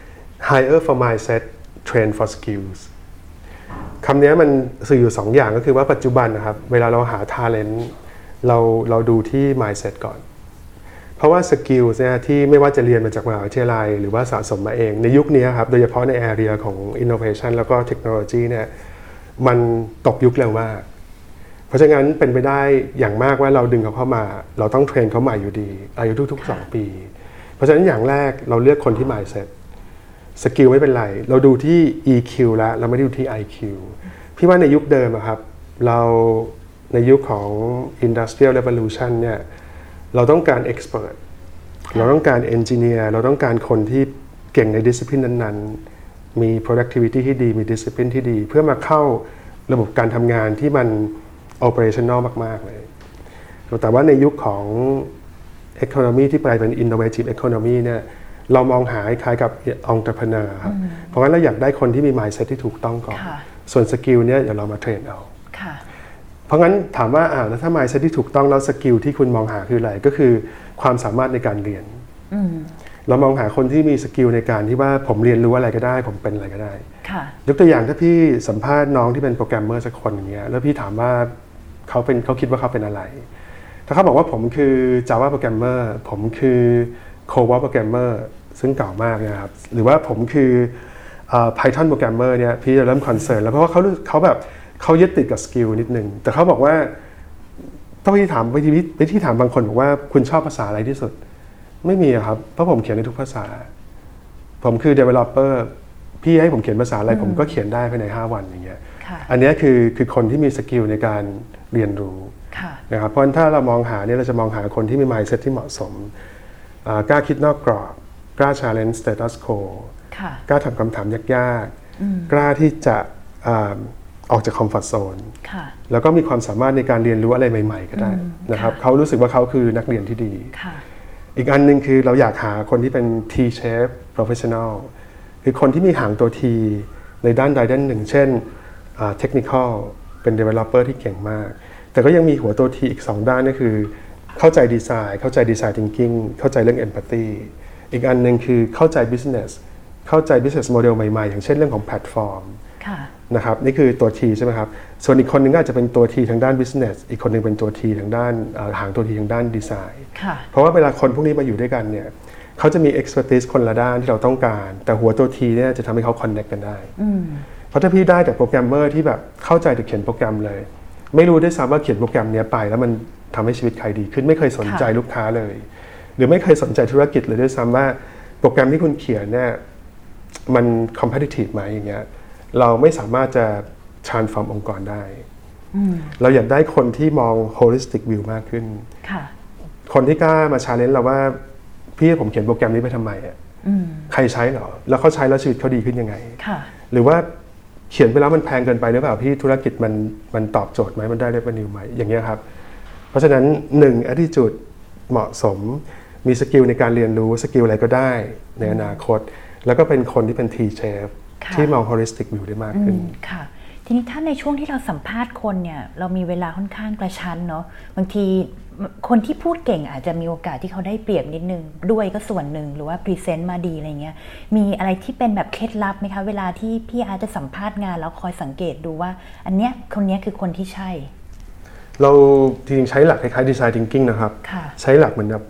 hire for mindset train for skills คำนี้มันสื่ออยู่2อย่างก็คือว่าปัจจุบันนะครับเวลาเราหา talent เราดูที่ mindset ก่อนเพราะว่า skills เนี่ยที่ไม่ว่าจะเรียนมาจากมหาวิทยาลัยหรือว่าสะสมมาเองในยุคนี้ครับโดยเฉพาะใน area ของ innovation แล้วก็ technology เนี่ยมันตกยุคเร็วมากเพราะฉะนั้นเป็นไปได้อย่างมากว่าเราดึงเขาเข้ามาเราต้องเทรนเขาใหม่อยู่ดีอายุทุกๆ2 ปีเพราะฉะนั้นอย่างแรกเราเลือกคนที่ mindset สกิลไม่เป็นไรเราดูที่ EQ แล้วเราไม่ได้ดูที่ IQ พี่ว่าในยุคเดิมครับเราในยุคของ Industrial Revolution เนี่ยเราต้องการ expert เราต้องการ engineer เราต้องการคนที่เก่งใน discipline นั้นๆมี productivity ที่ดีมี discipline ที่ดีเพื่อมาเข้าระบบการทำงานที่มัน operational มากๆเลยแต่ว่าในยุคของ economy ที่ไปเป็น innovative economy เนี่ยเรามองหาคล้ายกับ entrepreneur ครับเพราะงั้นเราอยากได้คนที่มี mindset ที่ถูกต้องก่อนส่วนสกิลเนี่ยเดี๋ยวเรามาเทรนเอาเพราะงั้นถามว่าแล้วถ้า mindset ที่ถูกต้องแล้วสกิลที่คุณมองหาคืออะไรก็คือความสามารถในการเรียนเรามองหาคนที่มีสกิลในการที่ว่าผมเรียนรู้อะไรก็ได้ผมเป็นอะไรก็ได้ยกตัวอย่างถ้าพี่สัมภาษณ์น้องที่เป็นโปรแกรมเมอร์สักคนอย่างเงี้ยแล้วพี่ถามว่าเขาคิดว่าเขาเป็นอะไรถ้าเขาบอกว่าผมคือ Java โปรแกรมเมอร์ผมคือ COBOL โปรแกรมเมอร์ซึ่งเก่ามากนะครับหรือว่าผมคือ Python โปรแกรมเมอร์เนี่ยพี่จะเริ่มคอนเซิร์นแล้วเพราะว่าเขายึดติดกับสกิลนิดนึงแต่เขาบอกว่าต้องไปที่ถามบางคนบอกว่าคุณชอบภาษาอะไรที่สุดไม่มีครับเพราะผมเขียนในทุกภาษาผมคือ developer พี่ให้ผมเขียนภาษาอะไรผมก็เขียนได้ภายใน5 วันอย่างเงี้ยอันนี้คือคนที่มีสกิลในการเรียนรู้นะครับเพราะถ้าเรามองหาเนี่ยเราจะมองหาคนที่มี mindset ที่เหมาะสมกล้าคิดนอกกรอบกล้า challenge status quo กล้าทำคำถามยากๆกล้าที่จะออกจากคอมฟอร์ตโซนแล้วก็มีความสามารถในการเรียนรู้อะไรใหม่ๆก็ได้นะครับเขารู้สึกว่าเขาคือนักเรียนที่ดีอีกอันนึงคือเราอยากหาคนที่เป็น T-shape professional คือคนที่มีหางตัว T ในด้านใดด้านหนึ่งเช่นtechnical เป็น developer ที่เก่งมากแต่ก็ยังมีหัวตัว T อีก2 ด้านก็คือเข้าใจดีไซน์เข้าใจ design thinking เข้าใจเรื่อง empathy อีกอันนึงคือเข้าใจ business เข้าใจ business model ใหม่ๆอย่างเช่นเรื่องของแพลตฟอร์มนะครับนี่คือตัว T ใช่ไหมครับส่วนอีกคนนึงก็อาจจะเป็นตัว T ทางด้าน business อีกคนนึงเป็นตัว T ทางด้านหางตัว T ทางด้านดีไซน์เพราะว่าเวลาคนพวกนี้มาอยู่ด้วยกันเนี่ยเขาจะมี expertise คนละด้านที่เราต้องการแต่หัวตัว T เนี่ยจะทำให้เขา connect กันได้เพราะถ้าพี่ได้แต่โปรแกรมเมอร์ที่แบบเข้าใจแต่เขียนโปรแกรมเลยไม่รู้ด้วยซ้ำว่าเขียนโปรแกรมนี้ไปแล้วมันทำให้ชีวิตใครดีขึ้นไม่เคยสนใจลูกค้าเลยหรือไม่เคยสนใจธุรกิจเลยด้วยซ้ำว่าโปรแกรมที่คุณเขียนเนี่ยมัน competitive ไหมอย่างเงี้ยเราไม่สามารถจะ transform องค์กรได้เราอยากได้คนที่มอง holistic view มากขึ้นคนที่กล้ามา challenge เราว่าพี่ผมเขียนโปรแกรมนี้ไปทำไมอ่ะใครใช้เหรอแล้วเขาใช้แล้วชีวิตเขาดีขึ้นยังไงหรือว่าเขียนไปแล้วมันแพงเกินไปหรือเปล่าพี่ธุรกิจมันตอบโจทย์ไหมมันได้ revenue ไหมอย่างเงี้ยครับเพราะฉะนั้น1 attitude เหมาะสมมีสกิลในการเรียนรู้สกิลอะไรก็ได้ในอนาคตแล้วก็เป็นคนที่เป็น T-shape ที่มอง holistic view ได้มากขึ้นค่ะทีนี้ถ้าในช่วงที่เราสัมภาษณ์คนเนี่ยเรามีเวลาค่อนข้างกระชั้นเนาะบางทีคนที่พูดเก่งอาจจะมีโอกาสที่เขาได้เปรียบนิดนึงด้วยก็ส่วนหนึ่งหรือว่าพรีเซนต์มาดีอะไรเงี้ยมีอะไรที่เป็นแบบเคล็ดลับไหมคะเวลาที่พี่อาร์ตจะสัมภาษณ์งานแล้วคอยสังเกตดูว่าอันเนี้ยคนเนี้ยคือคนที่ใช่เราจริงๆใช้หลักคล้ายๆ design thinking นะครับใช้หลักเหมือนแบบ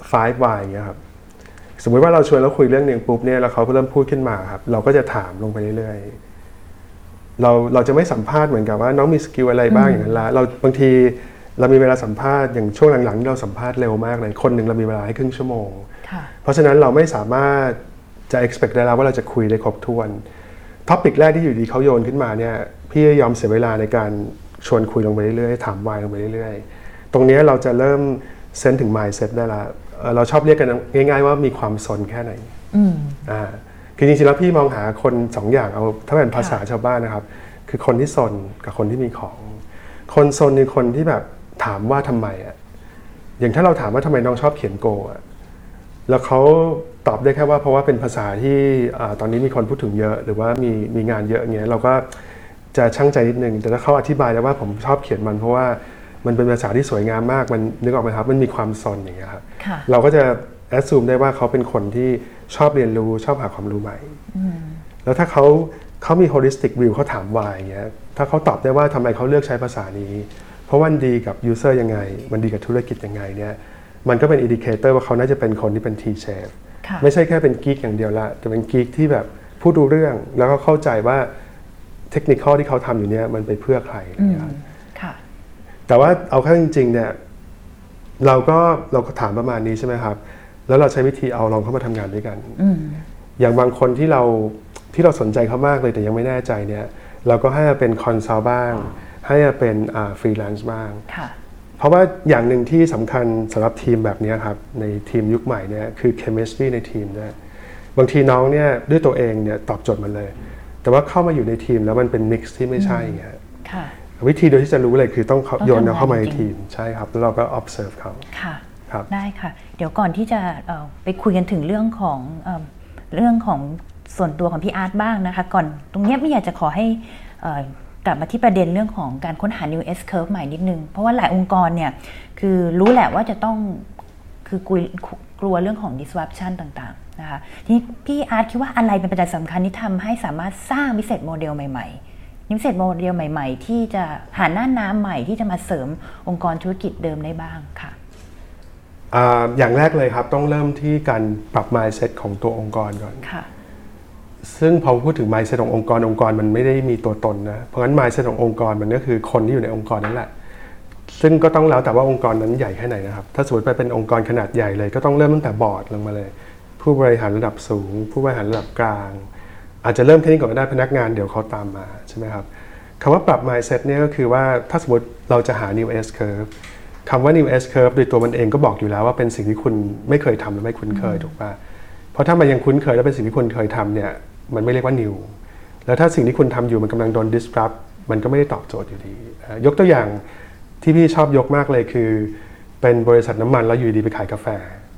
5Y อย่างเงี้ยครับสมมุติว่าเราชวนแล้วคุยเรื่องนึงปุ๊บเนี่ยแล้วเขาเริ่มพูดขึ้นมาครับเราก็จะถามลงไปเรื่อยๆเราจะไม่สัมภาษณ์เหมือนกับว่าน้องมีสกิลอะไรบ้างอย่างนั้นละเราบางทีเรามีเวลาสัมภาษณ์อย่างช่วงหลังๆที่เราสัมภาษณ์เร็วมากเลยคนหนึ่งเรามีเวลาให้ครึ่งชั่วโมงเพราะฉะนั้นเราไม่สามารถจะ expect ได้แล้วว่าเราจะคุยได้ครบถ้วนท็อปิกแรกที่อยู่ดีเขาโยนขึ้นมาเนี่ยพี่ยอมเสียเวลาในการชวนคุยลงไปเรื่อยๆถามวายลงไปเรื่อยๆตรงนี้เราจะเริ่มเซนส์ถึง mindset ได้ละเราชอบเรียกกันง่ายๆว่ามีความสนแค่ไหนคือจริงๆแล้วพี่มองหาคน2 อย่างเอาถ้าเป็นภาษาชาวบ้านนะครับคือคนที่สนกับคนที่มีของคนสนคือคนที่แบบถามว่าทำไมอ่ะอย่างถ้าเราถามว่าทำไมน้องชอบเขียนโกอ่ะแล้วเขาตอบได้แค่ว่าเพราะว่าเป็นภาษาที่ตอนนี้มีคนพูดถึงเยอะหรือว่ามีงานเยอะอย่างเงี้ยเราก็จะชั่งใจนิดนึงแต่ถ้าเขาอธิบายแล้วว่าผมชอบเขียนมันเพราะว่ามันเป็นภาษาที่สวยงามมากมันนึกออกไหมครับมันมีความซนอย่างเงี้ยครับเราก็จะแอดซูมได้ว่าเขาเป็นคนที่ชอบเรียนรู้ชอบหาความรู้ใหม่แล้วถ้าเขามี holistic view เขาถาม why อย่างเงี้ยถ้าเขาตอบได้ว่าทำไมเขาเลือกใช้ภาษานี้เพราะมันดีกับ user ยังไงมันดีกับธุรกิจยังไงเนี่ยมันก็เป็น indicator ว่าเขาน่าจะเป็นคนที่เป็น T-shape ไม่ใช่แค่เป็นกิ๊กอย่างเดียวละแต่เป็นกิ๊กที่แบบพูดรู้เรื่องแล้วก็เข้าใจว่าเทคนิคที่เขาทำอยู่เนี่ยมันไปเพื่อใครนะครับแต่ว่าเอาแค่จริงๆเนี่ยเราก็ถามประมาณนี้ใช่ไหมครับแล้วเราใช้วิธีเอาลองเข้ามาทำงานด้วยกันอย่างบางคนที่เราสนใจเขามากเลยแต่ยังไม่แน่ใจเนี่ยเราก็ให้เป็นคอนซัลท์บ้างให้เป็นฟรีแลนซ์บ้างเพราะว่าอย่างหนึ่งที่สำคัญสำหรับทีมแบบนี้ครับในทีมยุคใหม่เนี่ยคือเคมีสตรีในทีมด้วยบางทีน้องเนี่ยด้วยตัวเองเนี่ยตอบโจทย์มันเลยแต่ว่าเข้ามาอยู่ในทีมแล้วมันเป็นมิกซ์ที่ไม่ใช่อย่างเงี้ยวิธีโดยที่จะรู้เลยคือต้องโยนเข้ามาในทีมใช่ครับแล้วเราก็ observe เขาค่ะได้ค่ะเดี๋ยวก่อนที่จะไปคุยกันถึงเรื่องของส่วนตัวของพี่อาร์ตบ้างนะคะก่อนตรงนี้ไม่อยากจะขอให้กลับมาที่ประเด็นเรื่องของการค้นหา new S curve ใหม่นิดนึงเพราะว่าหลายองค์กรเนี่ยคือรู้แหละว่าจะต้องคือกลัวเรื่องของ disruption ต่างๆนะคะทีนี้พี่อาร์ตคิดว่าอะไรเป็นปัจจัยสำคัญที่ทำให้สามารถสร้าง business model ใหม่ๆbusiness model ใหม่ๆที่จะหาหน้าน้ำใหม่ที่จะมาเสริมองค์กรธุรกิจเดิมได้บ้างค่ะอย่างแรกเลยครับต้องเริ่มที่การปรับ mindset ของตัวองค์กรก่อนซึ่งพอพูดถึง mindset ขององค์กรมันไม่ได้มีตัวตนนะเพราะฉะนั้น mindset ขององค์กรมันก็คือคนที่อยู่ในองค์กรนั่นแหละซึ่งก็ต้องแล้วแต่ว่าองค์กรนั้นใหญ่แค่ไหนนะครับถ้าสมมติไปเป็นองค์กรขนาดใหญ่เลยก็ต้องเริ่มตั้งแต่บอร์ดลงมาเลยผู้บริหารระดับสูงผู้บริหารระดับกลางอาจจะเริ่มแค่นี้ก่อนก็ได้พนักงานเดี๋ยวเขาตามมาใช่ไหมครับคำว่าปรับ mindset เนี่ยก็คือว่าถ้าสมมติเราจะหา new S curve คำว่า new S curve โดยตัวมันเองก็บอกอยู่แล้วว่าเป็นสิ่งที่คุณไม่เคยทำและไม่คุ้นเคยถูกป่ะเพราะถ้ามันยังคุ้นเคยและเป็นสิ่งที่คุณเคยทำเนี่ยมันไม่เรียกว่า new แล้วถ้าสิ่งที่คุณทำอยู่มันกำลังโดน disrupt มันก็ไม่ได้ตอบโจทย์อยู่ดียกตัวอย่างที่พี่ชอบยกมากเลยคือเป็นบริษัทน้ำมันแล้วอยู่ดีไปขายกาแฟ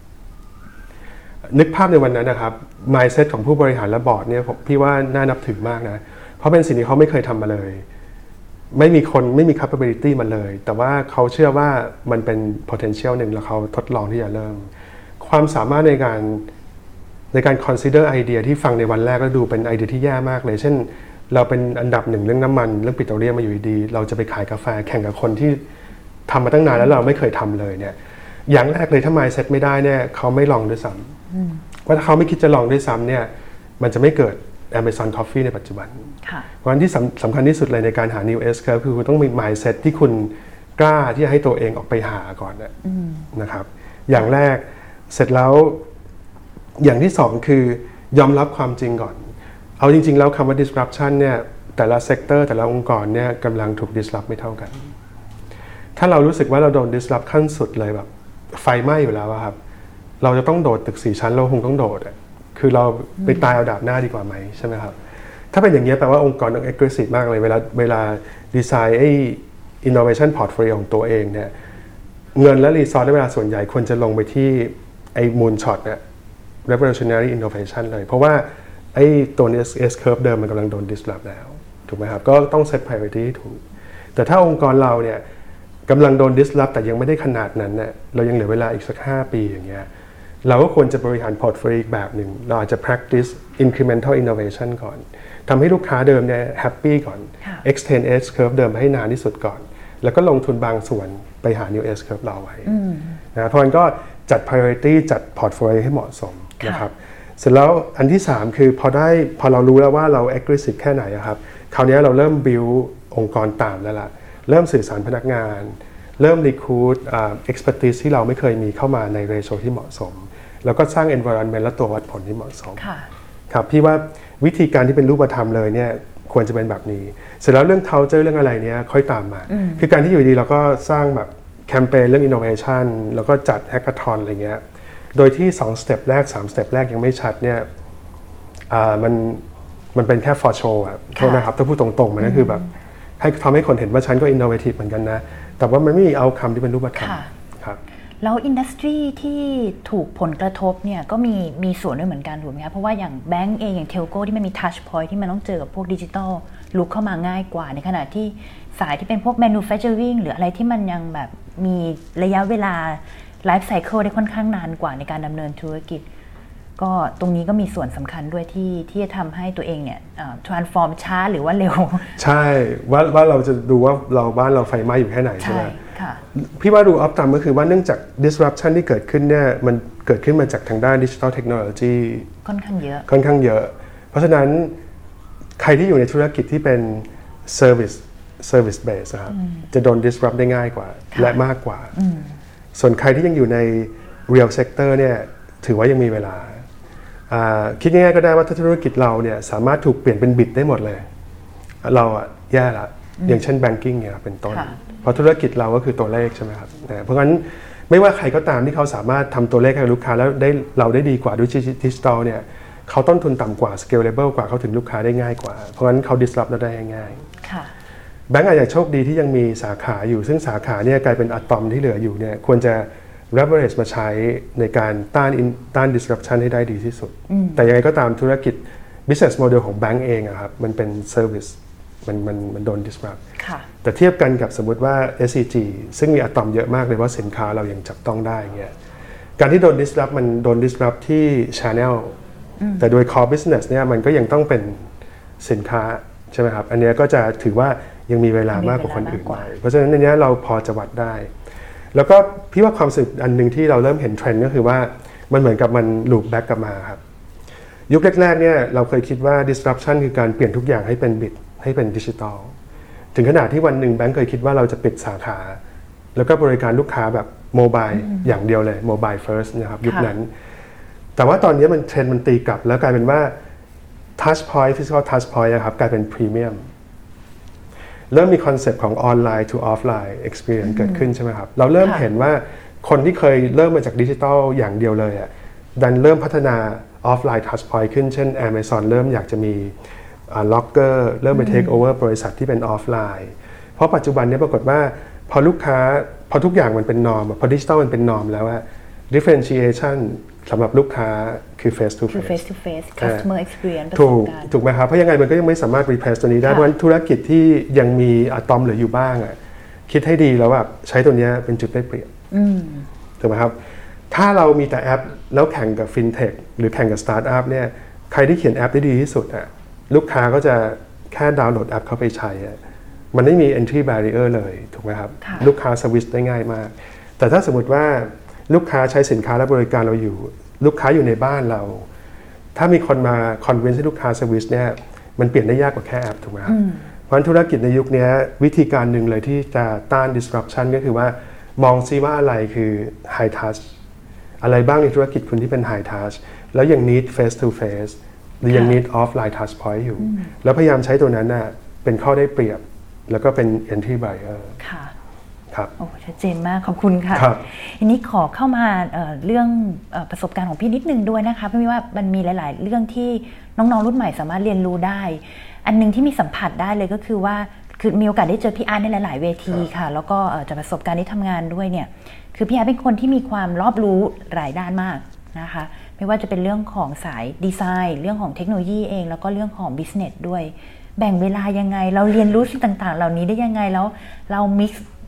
นึกภาพในวันนั้นนะครับ mindset ของผู้บริหารและบอร์ดเนี่ยพี่ว่าน่านับถือมากนะเพราะเป็นสิ่งที่เขาไม่เคยทำมาเลยไม่มี capability มาเลยแต่ว่าเขาเชื่อว่ามันเป็น potential หนึ่งแล้วเขาทดลองที่จะเริ่มความสามารถในการ consider ไอเดียที่ฟังในวันแรกแล้วดูเป็นไอเดียที่แย่มากเลยเช่นเราเป็นอันดับ1เรื่องน้ำมันเรื่องปิโตรเลียมมาอยู่ดีเราจะไปขายกาแฟแข่งกับคนที่ทำมาตั้งนานแล้วเราไม่เคยทำเลยเนี่ยอย่างแรกเลยถ้า mindset ไม่ได้เนี่ยเขาไม่ลองด้วยซ้ำว่าถ้าเขาไม่คิดจะลองด้วยซ้ำเนี่ยมันจะไม่เกิด Amazon Coffee ในปัจจุบันเพราะฉะนั้นที่สำคัญที่สุดเลยในการหา New S Curve คือคุณต้องมี mindset ที่คุณกล้าที่จะให้ตัวเองออกไปหาก่อนนะครับอย่างแรกเสร็จแล้วอย่างที่2คือยอมรับความจริงก่อนเอาจริงๆแล้วคำว่า disruption เนี่ยแต่ละเซกเตอร์แต่ละองค์กรเนี่ยกำลังถูก disrupt ไม่เท่ากันถ้าเรารู้สึกว่าเราโดน disrupt ขั้นสุดเลยแบบไฟไหม้อยู่แล้วครับเราจะต้องโดดตึก4ชั้นเราคงต้องโดดคือเราไปตายเอาดาบหน้าดีกว่าไหมใช่ไหมครับถ้าเป็นอย่างนี้แปลว่าองค์กรต้อง aggressive มากเลยเวลาดีไซน์innovation portfolio ของตัวเองเนี่ยเงินและรีซอสในเวลาส่วนใหญ่ควรจะลงไปที่moonshot เนี่ย revolutionary innovation เลยเพราะว่าตัว S curve เดิมมันกำลังโดน disrupt แล้วถูกไหมครับก็ต้อง set priority ถูกแต่ถ้าองค์กรเราเนี่ยกำลังโดน disrupt แต่ยังไม่ได้ขนาดนั้นเนี่ยเรายังเหลือเวลาอีกสัก5 ปีอย่างเงี้ยเราก็ควรจะบริหาร portfolio อีกแบบหนึ่งเราอาจจะ practice incremental innovation ก่อนทำให้ลูกค้าเดิมเนี่ย happy ก่อน extend S curve เดิมให้นานที่สุดก่อนแล้วก็ลงทุนบางส่วนไปหา new S curve เราไว้นะเพราะงั้นก็จัด priority จัด portfolio ให้เหมาะสมนะครับเสร็จแล้วอันที่3คือพอเรารู้แล้วว่าเรา aggressive แค่ไหนครับคราวนี้เราเริ่ม build องค์กรตามแล้วล่ะเริ่มสื่อสารพนักงานเริ่ม recruit expertise ที่เราไม่เคยมีเข้ามาใน ratio ที่เหมาะสมแล้วก็สร้าง environment และตัววัดผลที่เหมาะสมครับพี่ว่าวิธีการที่เป็นรูปธรรมเลยเนี่ยควรจะเป็นแบบนี้เสร็จแล้วเรื่อง culture เรื่องอะไรเนี่ยค่อยตามมาคือการที่อยู่ดีเราก็สร้างแบบแคมเปญเรื่อง innovation แล้วก็จัด hackathon อะไรเงี้ยโดยที่2 step แรก3 step แรกยังไม่ชัดเนี่ยมันเป็นแค่ for show อะโทษนะครับถ้าพูดตรงๆมันก็คือแบบให้ทำให้คนเห็นว่าฉันก็ innovative เหมือนกันนะแต่ว่ามันไม่มี outcome ที่เป็นรูปธรรมครับแล้วอินดัสทรีที่ถูกผลกระทบเนี่ยก็มีส่วนด้วยเหมือนกันถูกไหมคะเพราะว่าอย่างแบงก์เองอย่างเทลโก้ที่มันมีทัชพอยท์ที่มันต้องเจอกับพวกดิจิทัลลุกเข้ามาง่ายกว่าในขณะที่สายที่เป็นพวก manufacturing หรืออะไรที่มันยังแบบมีระยะเวลา life cycle ได้ค่อนข้างนานกว่าในการดำเนินธุรกิจก็ตรงนี้ก็มีส่วนสำคัญด้วยที่จะทำให้ตัวเองเนี่ยtransform ช้าหรือว่าเร็วใช่ว่าเราจะดูว่าบ้านเราไฟไหม้อยู่แค่ไหนใช่ไหมพี่ว่าดูอัพตามก็คือว่าเนื่องจาก disruption ที่เกิดขึ้นเนี่ยมันเกิดขึ้นมาจากทางด้าน digital technology ค่อนข้างเยอะเพราะฉะนั้นใครที่อยู่ในธุรกิจที่เป็น service base ครับจะโดน disrupt ได้ง่ายกว่าและมากกว่าส่วนใครที่ยังอยู่ใน real sector เนี่ยถือว่ายังมีเวลาคิดง่ายๆก็ได้ว่าถ้าธุรกิจเราเนี่ยสามารถถูกเปลี่ยนเป็นบิตได้หมดเลยเราแย่ละอย่างเช่น banking เนี่ยเป็นต้นเพราะธุรกิจเราก็คือตัวเลขใช่ไหมครับเพราะงั้นไม่ว่าใครก็ตามที่เขาสามารถทำตัวเลขให้ลูกค้าแล้วเราได้ดีกว่าด้วยดิจิทัลเนี่ยเขาต้นทุนต่ำกว่า scalable กว่าเขาถึงลูกค้าได้ง่ายกว่าเพราะงั้นเขา disrupt เราได้ง่ายแบงก์อาจจะโชคดีที่ยังมีสาขาอยู่ซึ่งสาขาเนี่ยกลายเป็นอะตอมที่เหลืออยู่เนี่ยควรจะleverage มาใช้ในการต้าน disruption ให้ได้ดีที่สุดแต่ยังไงก็ตามธุรกิจ business model ของแบงก์เองครับมันเป็น service มันโดน disrupt แต่เทียบกันกับสมมติว่า SCG ซึ่งมีอะตอมเยอะมากเลยว่าสินค้าเรายังจับต้องได้เงี้ยการที่โดน disrupt มันโดน disrupt ที่ channel แต่โดย core business เนี่ยมันก็ยังต้องเป็นสินค้าใช่ไหมครับอันนี้ก็จะถือว่ายังมีเวลามากกว่าคนอื่นเพราะฉะนั้นในนี้เราพอจะวัดได้แล้วก็พี่ว่าความสึกอันหนึ่งที่เราเริ่มเห็นเทรนด์ก็คือว่ามันเหมือนกับมันลูปแบ็กกลับมาครับยุคแรกๆเนี่ยเราเคยคิดว่า disruption คือการเปลี่ยนทุกอย่างให้เป็นบิตให้เป็นดิจิทัลถึงขนาดที่วันหนึ่งแบงก์เคยคิดว่าเราจะปิดสาขาแล้วก็บริการลูกค้าแบบโมบายอย่างเดียวเลยโมบายเฟิร์สนะครับยุคนั้นแต่ว่าตอนนี้มันเทรนด์มันตีกลับแล้วกลายเป็นว่า touch point physical touch point นะครับกลายเป็นพรีเมียมเริ่มมีคอนเซปต์ของออนไลน์ to ออฟไลน์ experience เกิดขึ้นใช่ไหมครับเราเริ่มเห็นว่าคนที่เคยเริ่มมาจากดิจิทัลอย่างเดียวเลยดันเริ่มพัฒนาออฟไลน์ touch point ขึ้นเช่น Amazon เริ่มอยากจะมีล็อกเกอร์เริ่มไป take over บริษัทที่เป็นออฟไลน์เพราะปัจจุบันนี้ปรากฏว่าพอทุกอย่างมันเป็นนอร์มพอดิจิทัลมันเป็นนอร์มแล้วdifferentiation สำหรับลูกค้าคือ face to face customer experience ถูกไหมครับเพราะยังไงมันก็ยังไม่สามารถ replace ตัวนี้ได้เพราะฉะนั้นธุรกิจที่ยังมีอะตอมเหลืออยู่บ้างคิดให้ดีแล้วแบบใช้ตัวนี้เป็นจุดได้เปรียบถูกไหมครับถ้าเรามีแต่แอปแล้วแข่งกับ fintech หรือแข่งกับ startup เนี่ยใครที่เขียนแอปได้ดีที่สุดลูกค้าก็จะแค่ดาวน์โหลดแอปเข้าไปใช้มันไม่มี entry barrier เลยถูกไหมครับลูกค้าสวิตช์ได้ง่ายมากแต่ถ้าสมมติว่าลูกค้าใช้สินค้าและบริการเราอยู่ลูกค้าอยู่ในบ้านเราถ้ามีคนมาคอนวินส์ให้ลูกค้าสวิตช์เนี่ยมันเปลี่ยนได้ยากกว่าแค่แอปถูกไหมครับเพราะฉะนั้นธุรกิจในยุคนี้วิธีการหนึ่งเลยที่จะต้าน disruption ก็คือว่ามองซิว่าอะไรคือ high touch อะไรบ้างในธุรกิจคุณที่เป็น high touch แล้วยัง need face to face หรือยัง need offline touch point อยู่แล้วพยายามใช้ตัวนั้นเป็นข้อได้เปรียบแล้วก็เป็น entry barrier โอ้ชัดเจนมากขอบคุณค่ะทีนี้ขอเข้ามาเรื่องประสบการณ์ของพี่นิดนึงด้วยนะคะเพราะว่ามันมีหลายๆเรื่องที่น้องๆรุ่นใหม่สามารถเรียนรู้ได้อันนึงที่มีสัมผัสได้เลยก็คือว่าคือมีโอกาสได้เจอพี่อาร์ตในหลายๆเวทีค่ะแล้วก็จากประสบการณ์ที่ทำงานด้วยเนี่ยคือพี่อาร์ตเป็นคนที่มีความรอบรู้หลายด้านมากนะคะไม่ว่าจะเป็นเรื่องของสายดีไซน์เรื่องของเทคโนโลยีเองแล้วก็เรื่องของบิสเนสด้วยแบ่งเวลายังไงเราเรียนรู้สิ่งต่างๆเหล่านี้ได้ยังไงแล้วเรามิกซ์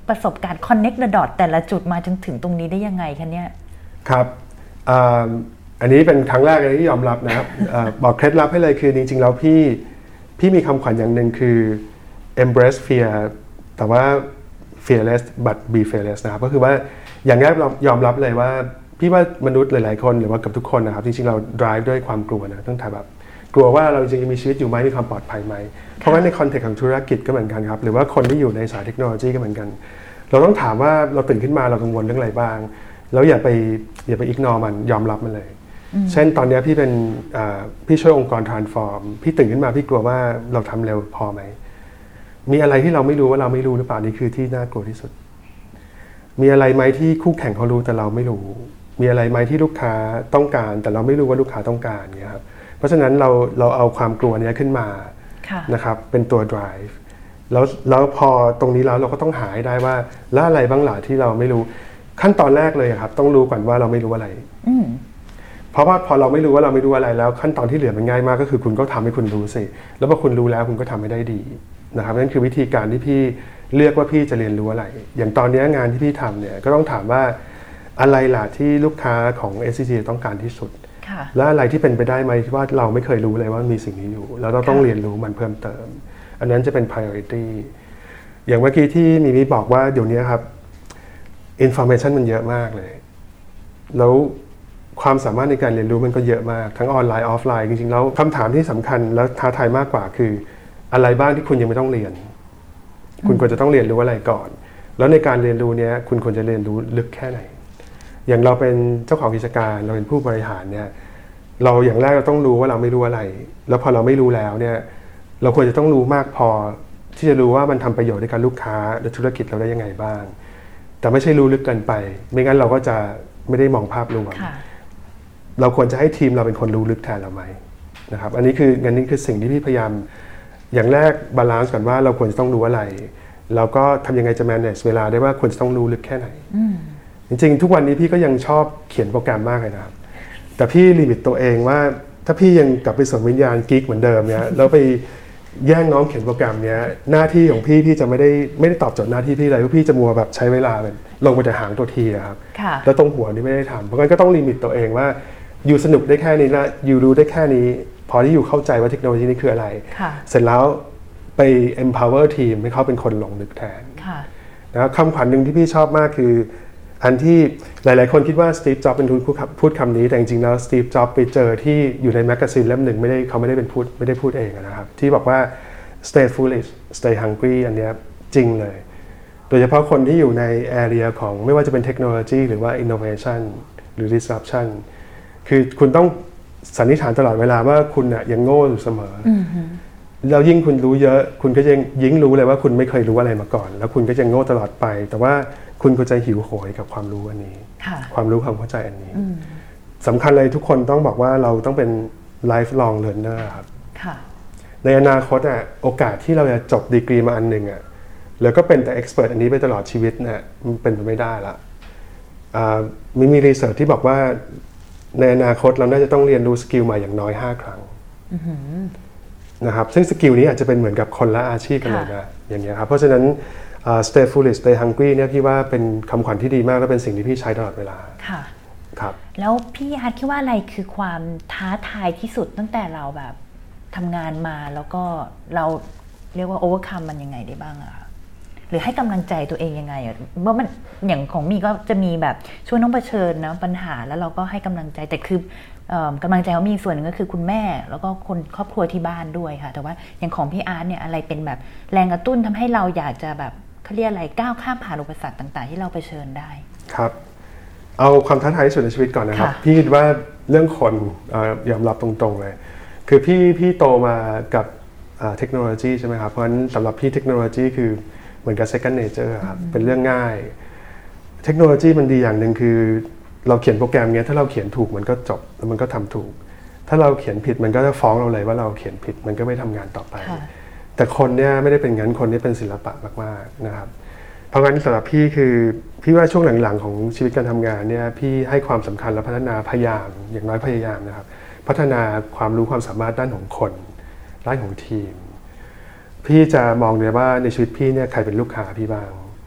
ประสบการณ์ connect the dot แต่ละจุดมาจนถึงตรงนี้ได้ยังไงคะเนี่ยครับอันนี้เป็นครั้งแรกเลยที่ยอมรับนะครับ บอกเคล็ดลับให้เลยคือจริงๆแล้วพี่มีคำขวัญอย่างหนึ่งคือ embrace fear แต่ว่า fearless but be fearless นะครับก็คือว่าอย่างแรกเรายอมรับเลยว่าพี่ว่ามนุษย์หลายๆคนหรือว่ากับทุกคนนะครับจริงๆเรา drive ด้วยความกลัวนะตั้งแต่แบบกลัวว่าเราจะมีชีวิตอยู่ไหมมีความปลอดภัยไหมเพราะงั้นในคอนเทกต์ของธุรกิจก็เหมือนกันครับหรือว่าคนที่อยู่ในสายเทคโนโลยีก็เหมือนกันเราต้องถามว่าเราตื่นขึ้นมาเรากังวลเรื่องอะไรบ้างแล้วอย่าไปignore มันยอมรับมันเลยเช่นตอนนี้พี่ช่วยองค์กร transform พี่ตื่นขึ้นมาพี่กลัวว่าเราทำเร็วพอไหมมีอะไรที่เราไม่รู้ว่าเราไม่รู้หรือเปล่านี่คือที่น่ากลัวที่สุดมีอะไรไหมที่คู่แข่งเขารู้แต่เราไม่รู้มีอะไรไหมที่ลูกค้าต้องการแต่เราไม่รู้ว่าลูกค้าต้องการเนี่ยครับเพราะฉะนั้นเราเอาความกลัวนี้ขึ้นมานะครับเป็นตัว drive แล้วพอตรงนี้แล้วเราก็ต้องหาให้ได้ว่าแล้วอะไรบ้างหล่ะที่เราไม่รู้ขั้นตอนแรกเลยครับต้องรู้ก่อนว่าเราไม่รู้อะไรเพราะว่าพอเราไม่รู้ว่าเราไม่รู้อะไรแล้วขั้นตอนที่เหลือมันง่ายมากก็คือคุณก็ทำให้คุณรู้สิแล้วพอคุณรู้แล้วคุณก็ทำให้ได้ดีนะครับนั่นคือวิธีการที่พี่เลือกว่าพี่จะเรียนรู้อะไรอย่างตอนนี้งานที่พี่ทำเนี่ยก็ต้องถามว่าอะไรล่ะที่ลูกค้าของ SCG ต้องการที่สุดและอะไรที่เป็นไปได้ไหมที่ว่าเราไม่เคยรู้เลยว่ามีสิ่งนี้อยู่แล้วเราต้องเรียนรู้มันเพิ่มเติมอันนั้นจะเป็น priority อย่างเมื่อกี้ที่มีบอกว่าเดี๋ยวนี้ครับ information มันเยอะมากเลยแล้วความสามารถในการเรียนรู้มันก็เยอะมากทั้งออนไลน์ออฟไลน์จริงๆแล้วคำถามที่สำคัญและท้าทายมากกว่าคืออะไรบ้างที่คุณยังไม่ต้องเรียนคุณควรจะต้องเรียนรู้อะไรก่อนแล้วในการเรียนรู้เนี้ยคุณควรจะเรียนรู้ลึกแค่ไหนอย่างเราเป็นเจ้าของกิจการเราเป็นผู้บริหารเนี่ยเราอย่างแรกเราต้องรู้ว่าเราไม่รู้อะไรแล้วพอเราไม่รู้แล้วเนี่ยเราควรจะต้องรู้มากพอที่จะรู้ว่ามันทำประโยชน์ในการลูกค้าและธุรกิจเราได้ยังไงบ้างแต่ไม่ใช่รู้ลึกเกินไปไม่งั้นเราก็จะไม่ได้มองภาพรวมเราควรจะให้ทีมเราเป็นคนรู้ลึกแทนเราไหมนะครับอันนี้คือสิ่งที่พี่พยายามอย่างแรกบาลานซ์ก่อนว่าเราควรจะต้องรู้อะไรแล้วก็ทำยังไงจะ manage เวลาได้ว่าควรจะต้องรู้ลึกแค่ไหนจริงๆทุกวันนี้พี่ก็ยังชอบเขียนโปรแกรมมากเลยนะครับแต่พี่ลิมิตตัวเองว่าถ้าพี่ยังกลับไปสวมวิญญาณกิ๊กเหมือนเดิมเนี่ยแล้วไปแย่งน้องเขียนโปรแกรมเนี้ยหน้าที่ของพี่จะไม่ได้ตอบโจทย์หน้าที่พี่เลยเพราะพี่จะมัวแบบใช้เวลาลงไปแต่หางตัวทีครับแล้วตรงหัวนี่ไม่ได้ทำเพราะงั้นก็ต้องลิมิตตัวเองว่าอยู่สนุกได้แค่นี้นะอยู่รู้ได้แค่นี้พอที่อยู่เข้าใจว่าเทคโนโลยีนี้คืออะไรเสร็จแล้วไป empower ทีมให้เขาเป็นคนลงลึกแทนนะครับคำขวัญหนึ่งที่พี่ชอบมากคืออันที่หลายๆคนคิดว่าสตีฟ จ็อบส์เป็นคนพูดคำนี้แต่จริงๆแล้วสตีฟ จ็อบส์ไปเจอที่อยู่ในแมกกาซีนเล่มหนึ่งเขาไม่ได้พูดเองนะครับที่บอกว่า stay foolish stay hungry อันนี้จริงเลยโดยเฉพาะคนที่อยู่ใน area ของไม่ว่าจะเป็นเทคโนโลยีหรือว่า innovation หรือ disruption คือคุณต้องสันนิษฐานตลอดเวลาว่าคุณยังโง่อยู่เสมอแล้วยิ่งคุณรู้เยอะคุณก็ยิ่งรู้เลยว่าคุณไม่เคยรู้อะไรมาก่อนแล้วคุณก็จะโง่ตลอดไปแต่ว่าคุณก็จะหิวโหยกับความรู้อันนี้ความรู้ความเข้าใจอันนี้สำคัญเลยทุกคนต้องบอกว่าเราต้องเป็น lifelong learner ครับในอนาคตโอกาสที่เราจะจบดีกรีมาอันหนึ่งแล้วก็เป็นแต่ expert อันนี้ไปตลอดชีวิตมันเป็นไปไม่ได้ละมีรีเสิร์ชที่บอกว่าในอนาคตเราน่าจะต้องเรียนรู้สกิลใหม่อย่างน้อย5ครั้งนะครับซึ่งสกิลนี้อาจจะเป็นเหมือนกับคนละอาชีพกันเลยนะอย่างเงี้ยครับเพราะฉะนั้นstay foolish stay hungry เนี่ยพี่ว่าเป็นคำขวัญที่ดีมากและเป็นสิ่งที่พี่ใช้ตลอดเวลาค่ะครับแล้วพี่อาร์ตคิดว่าอะไรคือความท้าทายที่สุดตั้งแต่เราแบบทำงานมาแล้วก็เราเรียกว่า overcome มันยังไงได้บ้างอะหรือให้กำลังใจตัวเองยังไงเมื่อมันอย่างของมีก็จะมีแบบช่วยน้องเผชิญนะปัญหาแล้วเราก็ให้กำลังใจแต่คือกำลังใจเขามีส่วนหนึ่งก็คือคุณแม่แล้วก็คนครอบครัวที่บ้านด้วยค่ะแต่ว่าอย่างของพี่อาร์ตเนี่ยอะไรเป็นแบบแรงกระตุ้นทำให้เราอยากจะแบบเขาเรียกอะไรก้าวข้ามผ่านอุปสรรคต่างๆที่เราเผชิญได้ครับเอาความท้าทายที่สุดในชีวิตก่อนนะครับพี่คิดว่าเรื่องคนยอมรับตรงๆเลยคือพี่โตมากับเทคโนโลยีใช่ไหมครับเพราะฉะนั้นสำหรับพี่เทคโนโลยีคือเหมือนกับ second nature ครับเป็นเรื่องง่ายเทคโนโลยีมันดีอย่างหนึ่งคือเราเขียนโปรแกรมเงี้ยถ้าเราเขียนถูกมันก็จบแล้วมันก็ทำถูกถ้าเราเขียนผิดมันก็จะฟ้องเราเลยว่าเราเขียนผิดมันก็ไม่ทำงานต่อไปแต่คนเนี่ยไม่ได้เป็นงั้นคนนี้เป็นศิลปะมากๆนะครับเพราะงั้นสำหรับพี่คือพี่ว่าช่วงหลังๆของชีวิตการทำงานเนี่ยพี่ให้ความสำคัญและพัฒนาพยายามอย่างน้อยพยายามนะครับพัฒนาความรู้ความสามารถด้านของคนด้านของทีมพี่จะมองเลยว่าในชีวิตพี่เนี่ยใครเป็นลูกค้าพี่บ้าง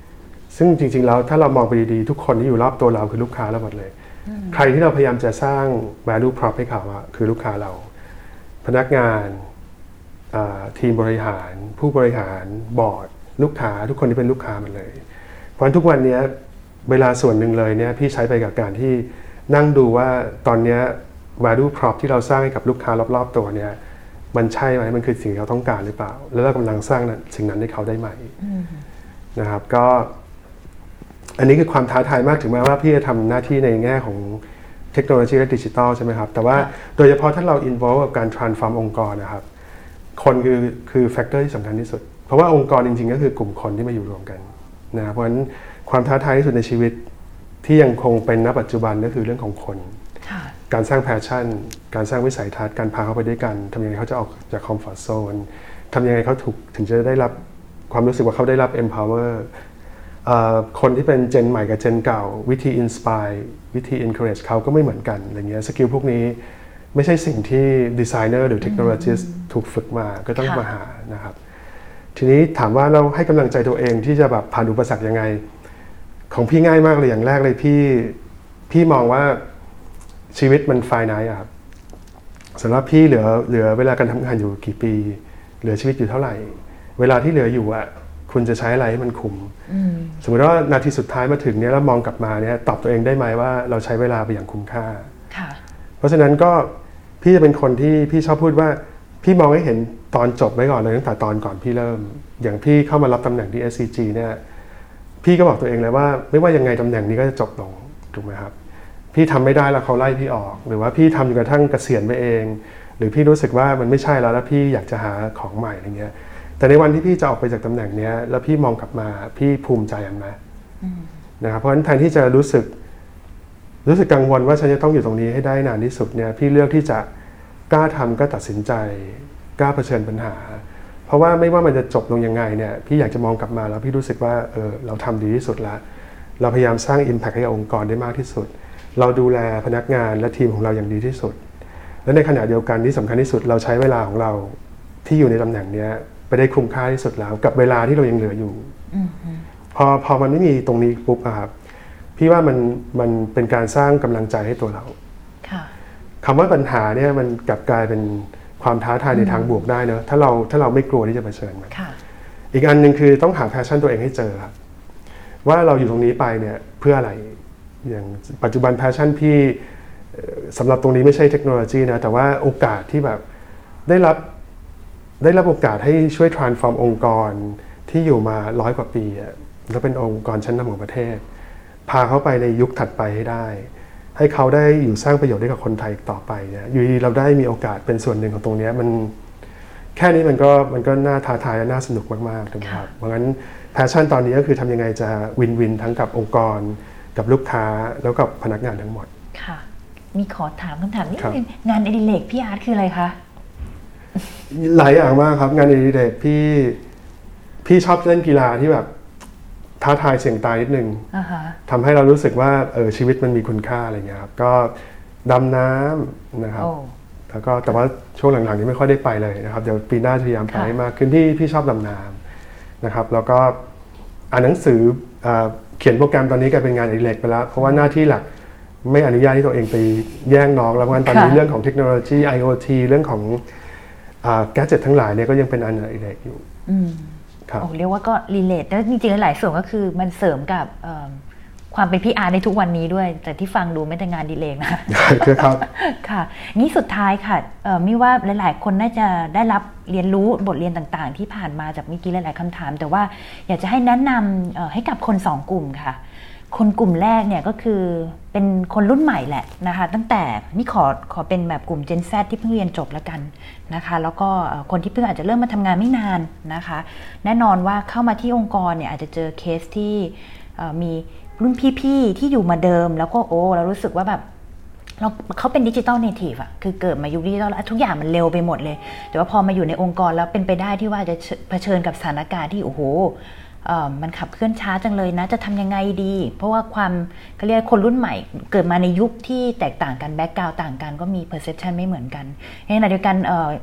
ซึ่งจริงๆแล้วถ้าเรามองไปดีๆทุกคนที่อยู่รอบตัวเราคือลูกค้าเราหมดเลยใครที่เราพยายามจะสร้าง value prop ให้เขาคือลูกค้าเราพนักงานทีมบริหารผู้บริหารบอร์ดลูกค้าทุกคนที่เป็นลูกค้าหมดเลยเพราะทุกวันนี้เวลาส่วนหนึ่งเลยเนี่ยพี่ใช้ไปกับการที่นั่งดูว่าตอนนี้ value prop ที่เราสร้างให้กับลูกค้ารอบๆตัวเนี่ยมันใช่ไหมมันคือสิ่งที่เราต้องการหรือเปล่าแล้วเรากำลังสร้างสิ่งนั้นให้เขาได้ไหมนะครับก็อันนี้คือความท้าทายมากถึงแม้ว่าพี่จะทำหน้าที่ในแง่ของเทคโนโลยีและดิจิทัลใช่ไหมครับแต่ว่าโดยเฉพาะถ้าเรา involve กับการ transform องค์กรนะครับคนคือแฟกเตอร์ที่สำคัญที่สุดเพราะว่าองค์กรจริงๆก็คือกลุ่มคนที่มาอยู่รวมกันนะเพราะฉะนั้นความท้าทายที่สุดในชีวิตที่ยังคงเป็นณปัจจุบันก็คือเรื่องของคนการสร้างแพชชั่นการสร้างวิสัยทัศน์การพาเขาไปด้วยกันทำยังไงเขาจะออกจากคอมฟอร์ทโซนทำยังไงเขาถึงจะได้รับความรู้สึกว่าเขาได้รับ empower คนที่เป็นเจนใหม่กับเจนเก่าวิธี inspire วิธี encourage เขาก็ไม่เหมือนกันอะไรเงี้ยสกิลพวกนี้ไม่ใช่สิ่งที่ดีไซเนอร์หรือเทคโนโลยีถูกฝึกมาก็ต้องมาหานะครับทีนี้ถามว่าเราให้กำลังใจตัวเองที่จะแบบผ่านอุปสรรคยังไงของพี่ง่ายมากเลยอย่างแรกเลยพี่มองว่าชีวิตมันไฟไนท์ครับสำหรับพี่เหลือเวลาการทำงานอยู่กี่ปีเหลือชีวิตอยู่เท่าไหร่เวลาที่เหลืออยู่คุณจะใช้อะไรให้มันคุ้มสมมติว่านาทีสุดท้ายมาถึงเนี่ยแล้วมองกลับมาเนี่ยตอบตัวเองได้ไหมว่าเราใช้เวลาไปอย่างคุ้มค่าเพราะฉะนั้นก็พี่จะเป็นคนที่พี่ชอบพูดว่าพี่มองให้เห็นตอนจบไว้ก่อนเลยตั้งแต่ตอนก่อนพี่เริ่มอย่างพี่เข้ามารับตำแหน่งที่ SCG เนี่ยพี่ก็บอกตัวเองเลยว่าไม่ว่ายังไงตำแหน่งนี้ก็จะจบลงถูกไหมครับพี่ทำไม่ได้แล้วเขาไล่พี่ออกหรือว่าพี่ทำจนกระทั่งเกษียณไปเองหรือพี่รู้สึกว่ามันไม่ใช่แล้วพี่อยากจะหาของใหม่อะไรเงี้ยแต่ในวันที่พี่จะออกไปจากตำแหน่งนี้แล้วพี่มองกลับมาพี่ภูมิใจนะนะครับเพราะฉะนั้นแทนที่จะรู้สึกกังวลว่าฉันจะต้องอยู่ตรงนี้ให้ได้นานที่สุดเนี่ยพี่เลือกที่จะกล้าทำก็ตัดสินใจกล้าเผชิญปัญหาเพราะว่าไม่ว่ามันจะจบลงยังไงเนี่ยพี่อยากจะมองกลับมาแล้วพี่รู้สึกว่าเราทำดีที่สุดแล้วเราพยายามสร้าง impact ให้กับองค์กรได้มากที่สุดเราดูแลพนักงานและทีมของเราอย่างดีที่สุดและในขณะเดียวกันที่สำคัญที่สุดเราใช้เวลาของเราที่อยู่ในตำแหน่งนี้ไปได้คุ้มค่าที่สุดแล้วกับเวลาที่เรายังเหลืออยู่พอมันไม่มีตรงนี้ปุ๊บครับพี่ว่ามันเป็นการสร้างกำลังใจให้ตัวเราคำว่าปัญหาเนี่ยมันกลับกลายเป็นความท้าทายในทางบวกได้นะถ้าเราไม่กลัวที่จะเผชิญมันอีกอันหนึ่งคือต้องหาแพชชั่นตัวเองให้เจอครับว่าเราอยู่ตรงนี้ไปเนี่ยเพื่ออะไรอย่างปัจจุบันแพชชั่นพี่สำหรับตรงนี้ไม่ใช่เทคโนโลยีนะแต่ว่าโอกาสที่แบบได้รับโอกาสให้ช่วย transform องค์กรที่อยู่มา100 กว่าปีแล้วเป็นองค์กรชั้นนำของประเทศพาเขาไปในยุคถัดไปให้ได้ให้เขาได้อยู่สร้างประโยชน์ให้กับคนไทยต่อไปเนี่ยอยู่ดีเราได้มีโอกาสเป็นส่วนหนึ่งของตรงนี้มันแค่นี้มันก็น่าท้าทายและน่าสนุกมากๆถูกไหมครับเพราะงั้นแพชชั่นตอนนี้ก็คือทำยังไงจะวินทั้งกับองค์กรกับลูกค้าแล้วกับพนักงานทั้งหมดค่ะมีขอถามคำถามนิดนึงงานอดิเรกพี่อาร์ตคืออะไรคะหลายอย่างมากครับงานอดิเรกพี่ชอบเล่นกีฬาที่แบบท้าทายเสี่ยงตายนิดนึงทำให้เรารู้สึกว่าชีวิตมันมีคุณค่าอะไรเงี้ยครับก็ดำน้ำนะครับแล้วก็แต่ว่าช่วงหลังๆนี้ไม่ค่อยได้ไปเลยนะครับเดี๋ยวปีหน้าจะพยายามไปมากขึ้นพี่ชอบดำน้ำนะครับแล้วก็อ่านหนังสือเขียนโปรแกรมตอนนี้กลายเป็นงานอดิเรกไปแล้วเพราะว่าหน้าที่หลักไม่อนุญาตให้ตัวเองไปแย่งน้องแล้วงั้นตอนนี้เรื่องของเทคโนโลยี IoT เรื่องของแกดเจ็ตทั้งหลายเนี่ยก็ยังเป็นอันอดิเรกอยู่เรียกว่าก็รีเลทแล้วจริงๆหลายส่วนก็คือมันเสริมกับความเป็นพี่อาร์ในทุกวันนี้ด้วยแต่ที่ฟังดูไม่แต่งานดีเลกนะครับค่ะนี่สุดท้ายค่ะมิว่าหลายๆคนน่าจะได้รับเรียนรู้บทเรียนต่างๆที่ผ่านมาจากเมื่อกี้หลายๆคำถามแต่ว่าอยากจะให้แนะนำให้กับคน2 กลุ่มค่ะคนกลุ่มแรกเนี่ยก็คือเป็นคนรุ่นใหม่แหละนะคะตั้งแต่นี่ขอเป็นแบบกลุ่ม Gen Z ที่เพิ่งเรียนจบแล้วกันนะคะแล้วก็คนที่เพิ่งอาจจะเริ่มมาทำงานไม่นานนะคะแน่นอนว่าเข้ามาที่องค์กรเนี่ยอาจจะเจอเคสที่มีรุ่นพี่ๆที่อยู่มาเดิมแล้วก็เรารู้สึกว่าแบบเขาเป็นดิจิตอลเนทีฟอะคือเกิดมายุคดิจิตอลแล้วทุกอย่างมันเร็วไปหมดเลยแต่ว่าพอมาอยู่ในองค์กรแล้วเป็นไปได้ที่ว่าจะเผชิญกับสถานการณ์ที่มันขับเคลื่อนช้าจังเลยนะจะทำยังไงดีเพราะว่าความเขาเรียกคนรุ่นใหม่เกิดมาในยุคที่แตกต่างกันแบ็คกราวด์ต่างกันก็มีเพอร์เซพชันไม่เหมือนกันในขณะเดียวกัน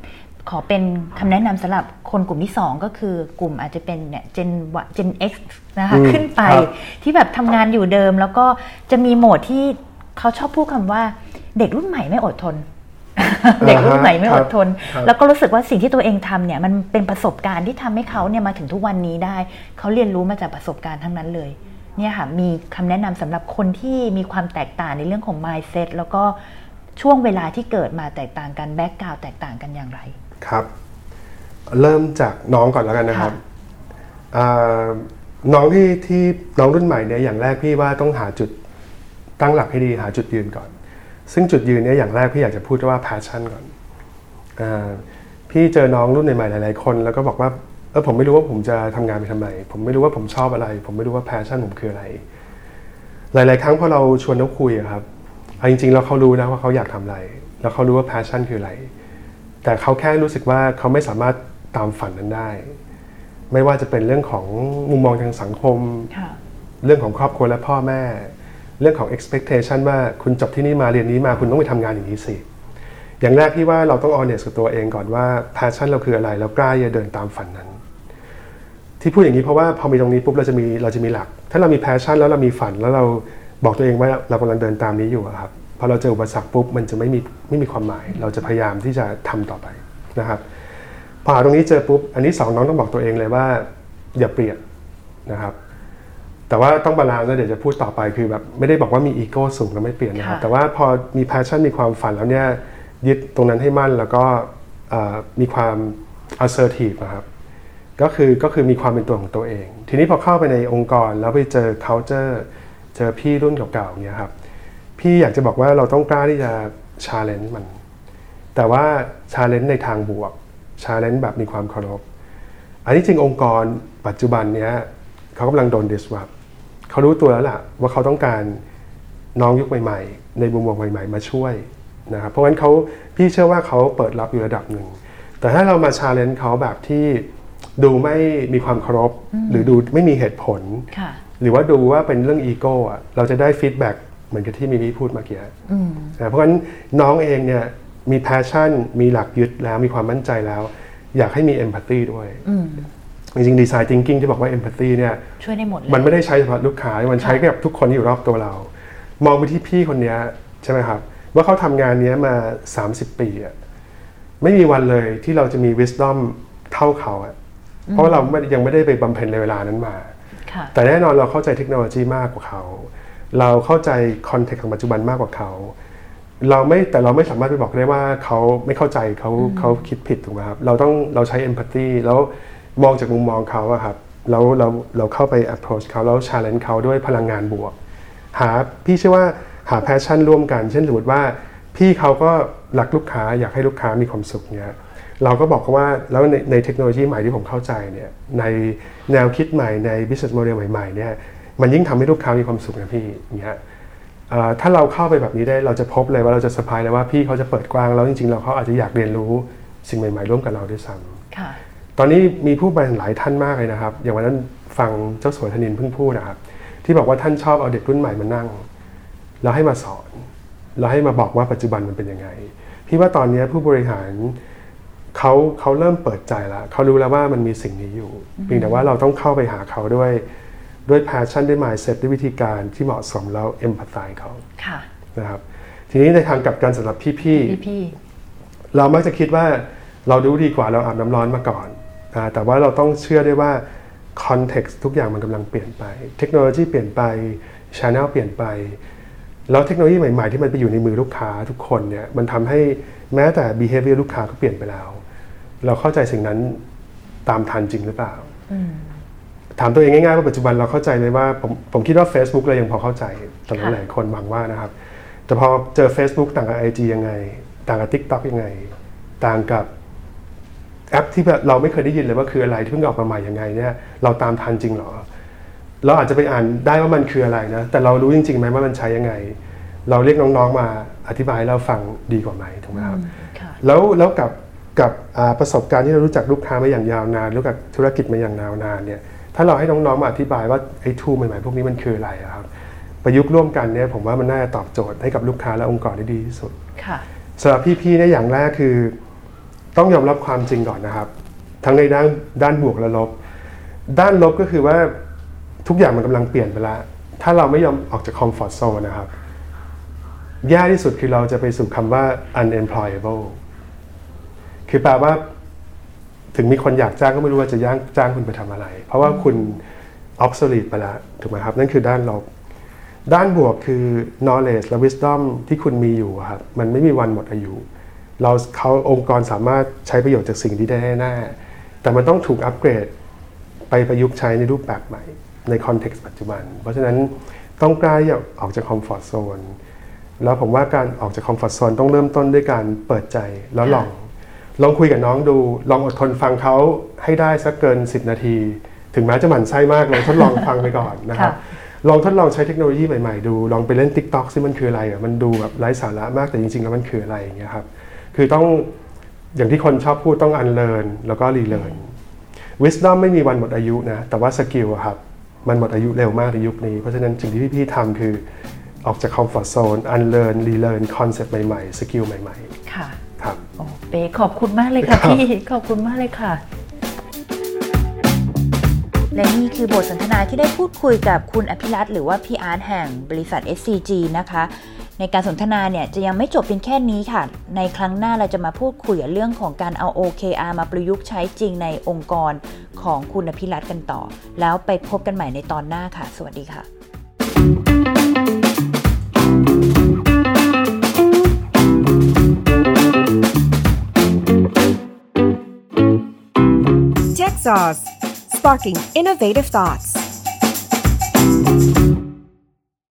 ขอเป็นคำแนะนำสำหรับคนกลุ่มที่2ก็คือกลุ่มอาจจะเป็นเนี่ย Gen X นะคะขึ้นไปที่แบบทำงานอยู่เดิมแล้วก็จะมีโหมดที่เขาชอบพูดคำว่าเด็กรุ่นใหม่ไม่อดทน เด็กรุ่นใหม่ไม่อดทนแล้วก็รู้สึกว่าสิ่งที่ตัวเองทำเนี่ยมันเป็นประสบการณ์ที่ทำให้เขาเนี่ยมาถึงทุกวันนี้ได้เขาเรียนรู้มาจากประสบการณ์ทั้งนั้นเลยเนี่ยค่ะมีคำแนะนำสำหรับคนที่มีความแตกต่างในเรื่องของ mindset แล้วก็ช่วงเวลาที่เกิดมาแตกต่างกันแบ็คกราวด์แตกต่างกันอย่างไรครับเริ่มจากน้องก่อนแล้วกันนะครับน้องที่น้องรุ่นใหม่เนี่ยอย่างแรกพี่ว่าต้องหาจุดตั้งหลักให้ดีหาจุดยืนก่อนซึ่งจุดยืนเนี่ยอย่างแรกพี่อยากจะพูดว่า passion ก่อนพี่เจอน้องรุ่นใหม่ๆหลายๆคนแล้วก็บอกว่าผมไม่รู้ว่าผมจะทำงานไปทำไมผมไม่รู้ว่าผมชอบอะไรผมไม่รู้ว่า passion ผมคืออะไรหลายๆครั้งพอเราชวนเขาคุยครับจริงๆแล้วเขารู้นะว่าเขาอยากทำอะไรแล้วเขารู้ว่า passion คืออะไรแต่เขาแค่รู้สึกว่าเขาไม่สามารถตามฝันนั้นได้ไม่ว่าจะเป็นเรื่องของมุมมองทางสังคมเรื่องของครอบครัวและพ่อแม่เรื่องของ expectation ว่าคุณจบที่นี่มาเรียนนี้มาคุณต้องไปทำงานอย่างนี้สิอย่างแรกที่ว่าเราต้อง honest กับตัวเองก่อนว่า passion เราคืออะไรแล้วกล้าจะเดินตามฝันนั้นที่พูดอย่างนี้เพราะว่าพอมีตรงนี้ปุ๊บเราจะมีหลักถ้าเรามี passion แล้วเรามีฝันแล้วเราบอกตัวเองว่าเรากำลังเดินตามนี้อยู่ครับพอเราเจออุปสรรคปุ๊บมันจะไม่มีความหมายเราจะพยายามที่จะทำต่อไปนะครับพอหาตรงนี้เจอปุ๊บอันนี้2น้องต้องบอกตัวเองเลยว่าอย่าเปลี่ยนนะครับแต่ว่าต้องบาลานซ์นะเดี๋ยวจะพูดต่อไปคือแบบไม่ได้บอกว่ามีอีโก้สูงแล้วไม่เปลี่ยนนะครับแต่ว่าพอมี passion มีความฝันแล้วเนี่ยยึดตรงนั้นให้มั่นแล้วก็มีความ assertive นะครับก็คือมีความเป็นตัวของตัวเองทีนี้พอเข้าไปในองค์กรแล้วไปเจอ culture เจอพี่รุ่นเก่าๆเนี่ยครับพี่อยากจะบอกว่าเราต้องกล้าที่จะ challenge มันแต่ว่า challenge ในทางบวก challenge แบบมีความเคารพอันนี้จริงองค์กรปัจจุบันเนี้ยเขากำลังโดน disrupt เขารู้ตัวแล้วล่ะว่าเขาต้องการน้องยุคใหม่ๆในมุมมองใหม่ๆมาช่วยนะครับเพราะงั้นพี่เชื่อว่าเขาเปิดรับอยู่ระดับหนึ่งแต่ถ้าเรามา challenge เขาแบบที่ดูไม่มีความเคารพหรือดูไม่มีเหตุผลหรือว่าดูว่าเป็นเรื่องอีโก้เราจะได้ฟีดแบ็กเหมือนกับที่มิมี่พูดเมื่อกี้เพราะฉะนั้นน้องเองเนี่ยมี passion มีหลักยึดแล้วมีความมั่นใจแล้วอยากให้มี empathy ด้วยจริงๆ design thinking ที่บอกว่า empathy เนี่ยช่วยได้หมดเลยมันไม่ได้ใช้เฉพาะลูกค้ามันใช้กับทุกคนที่อยู่รอบตัวเรามองไปที่พี่คนนี้ใช่ไหมครับว่าเขาทำงานนี้มา30 ปีไม่มีวันเลยที่เราจะมี wisdom เท่าเขาเพราะเรายังไม่ได้ไปบำเพ็ญในเวลานั้นมาแต่แน่นอนเราเข้าใจเทคโนโลยีมากกว่าเขาเราเข้าใจคอนเทกต์ของปัจจุบันมากกว่าเขาแต่เราไม่สามารถไปบอกได้ว่าเขาไม่เข้าใจเขาคิดผิดถูกไหมครับเราใช้ empathy แล้วมองจากมุมมองเขาครับเราเข้าไป approach เขาแล้ว challenge เขาด้วยพลังงานบวกพี่เชื่อว่าหา passion ร่วมกันเช่นสมมติว่าพี่เขาก็รักลูกค้าอยากให้ลูกค้ามีความสุขเนี่ยเราก็บอกเขาว่าแล้วในเทคโนโลยีใหม่ที่ผมเข้าใจเนี่ยในแนวคิดใหม่ใน business model ใหม่ๆเนี่ยมันยิ่งทำให้ลูกค้ามีความสุขนะพี่อย่างเงี้ยถ้าเราเข้าไปแบบนี้ได้เราจะพบเลยว่าเราจะเซอร์ไพรส์เลยว่าพี่เขาจะเปิดกว้างแล้วจริงๆเขาอาจจะอยากเรียนรู้สิ่งใหม่ๆร่วมกับเราด้วยซ้ำตอนนี้มีผู้บริหารหลายท่านมากเลยนะครับอย่างวันนั้นฟังเจ้าสัวธนินทร์เพิ่งพูดนะครับที่บอกว่าท่านชอบเอาเด็กรุ่นใหม่มานั่งแล้วให้มาสอนแล้วให้มาบอกว่าปัจจุบันมันเป็นยังไงพี่ว่าตอนนี้ผู้บริหารเขาเริ่มเปิดใจแล้วเขารู้แล้วว่ามันมีสิ่งนี้อยู่เพียงแต่ว่าเราต้องเข้าไปหาเขาด้วย passion ด้วย mindset ด้วยวิธีการที่เหมาะสมแล้ว empathize เขานะครับทีนี้ในทางกลับกันสำหรับพี่เรามักจะคิดว่าเรารู้ดีกว่าเราอาบน้ำร้อนมาก่อนแต่ว่าเราต้องเชื่อได้ว่า context ทุกอย่างมันกำลังเปลี่ยนไปเทคโนโลยีเปลี่ยนไป channel เปลี่ยนไปแล้วเทคโนโลยีใหม่ๆที่มันไปอยู่ในมือลูกค้าทุกคนเนี่ยมันทำให้แม้แต่ behavior ลูกค้าก็เปลี่ยนไปแล้วเราเข้าใจสิ่งนั้นตามทันจริงหรือเปล่าถามตัวเองง่ายๆว่าปัจจุบันเราเข้าใจเลยว่าผมคิดว่า Facebook เรายังพอเข้าใจสำหรับหลายคนหวังว่านะครับแต่พอเจอ Facebook ต่างกับ IG ยังไงต่างกับ TikTok ยังไงต่างกับแอปที่เราไม่เคยได้ยินเลยว่าคืออะไรที่เพิ่งออกมาใหม่ยังไงเนี่ยเราตามทันจริงหรอเราอาจจะไปอ่านได้ว่ามันคืออะไรนะแต่เรารู้จริงๆไหมว่ามันใช้ยังไงเราเรียกน้องๆมาอธิบายให้เราฟังดีกว่าไหมถูกไหมครับแล้วกับประสบการณ์ที่เรารู้จักลูกค้ามาอย่างยาวนานรู้จักธุรกิจมาอย่างยาวนานเนี่ยถ้าเราให้น้องๆมาอธิบายว่าไอ้ทูใหม่ๆพวกนี้มันคืออะไรครับประยุกต์ร่วมกันเนี่ยผมว่ามันน่าจะตอบโจทย์ให้กับลูกค้าและองค์กรได้ดีที่สุดสำหรับพี่ๆเนี่ยอย่างแรกคือต้องยอมรับความจริงก่อนนะครับทั้งในด้านบวกและลบด้านลบก็คือว่าทุกอย่างมันกำลังเปลี่ยนไปแล้วถ้าเราไม่ยอมออกจากคอมฟอร์ตโซนนะครับแย่ที่สุดคือเราจะไปสู่คำว่า unemployable คือแปลว่าถึงมีคนอยากจ้างก็ไม่รู้ว่าจะจ้างคุณไปทำอะไรเพราะว่าคุณ obsolete ไปแล้วถูกไหมครับนั่นคือด้านลบด้านบวกคือ knowledge และ wisdom ที่คุณมีอยู่ครับมันไม่มีวันหมดอายุองค์กรสามารถใช้ประโยชน์จากสิ่งที่ได้แน่แต่มันต้องถูกอัปเกรดไปประยุกต์ใช้ในรูปแบบใหม่ในคอนเท็กซ์ปัจจุบันเพราะฉะนั้นต้องกล้าออกจากคอมฟอร์ตโซนแล้วผมว่าการออกจากคอมฟอร์ตโซนต้องเริ่มต้นด้วยการเปิดใจแล้วลองคุยกับน้องดูลองอดทนฟังเขาให้ได้สักเกิน10 นาทีถึงแม้จะหมั่นไส้มากเลยทดลองฟังไปก่อนนะครับลองทดลองใช้เทคโนโลยีใหม่ๆดูลองไปเล่น TikTok ซึ่งมันคืออะไรมันดูแบบไร้สาระมากแต่จริงๆแล้วมันคืออะไรอย่างเงี้ยครับคือต้องอย่างที่คนชอบพูดต้อง unlearn แล้วก็ relearn wisdom ไม่มีวันหมดอายุนะแต่ว่าสกิลครับมันหมดอายุเร็วมากในยุคนี้เพราะฉะนั้นสิ่งที่พี่ๆทำคือออกจาก comfort zone unlearn relearn คอนเซ็ปต์ใหม่ๆสกิลใหม่ๆค่ะครับโอ้เป๊ขอบคุณมากเลยค่ะพี่ขอบคุณมากเลยค่ะและนี่คือบทสนทนาที่ได้พูดคุยกับคุณอภิรัตน์หรือว่าพี่อาร์ตแห่งบริษัท SCG นะคะในการสนทนาเนี่ยจะยังไม่จบเพียงแค่นี้ค่ะในครั้งหน้าเราจะมาพูดคุยเรื่องของการเอา OKR มาประยุกต์ใช้จริงในองค์กรของคุณอภิรัตน์กันต่อแล้วไปพบกันใหม่ในตอนหน้าค่ะสวัสดีค่ะ TechSauce, sparking innovative thoughts.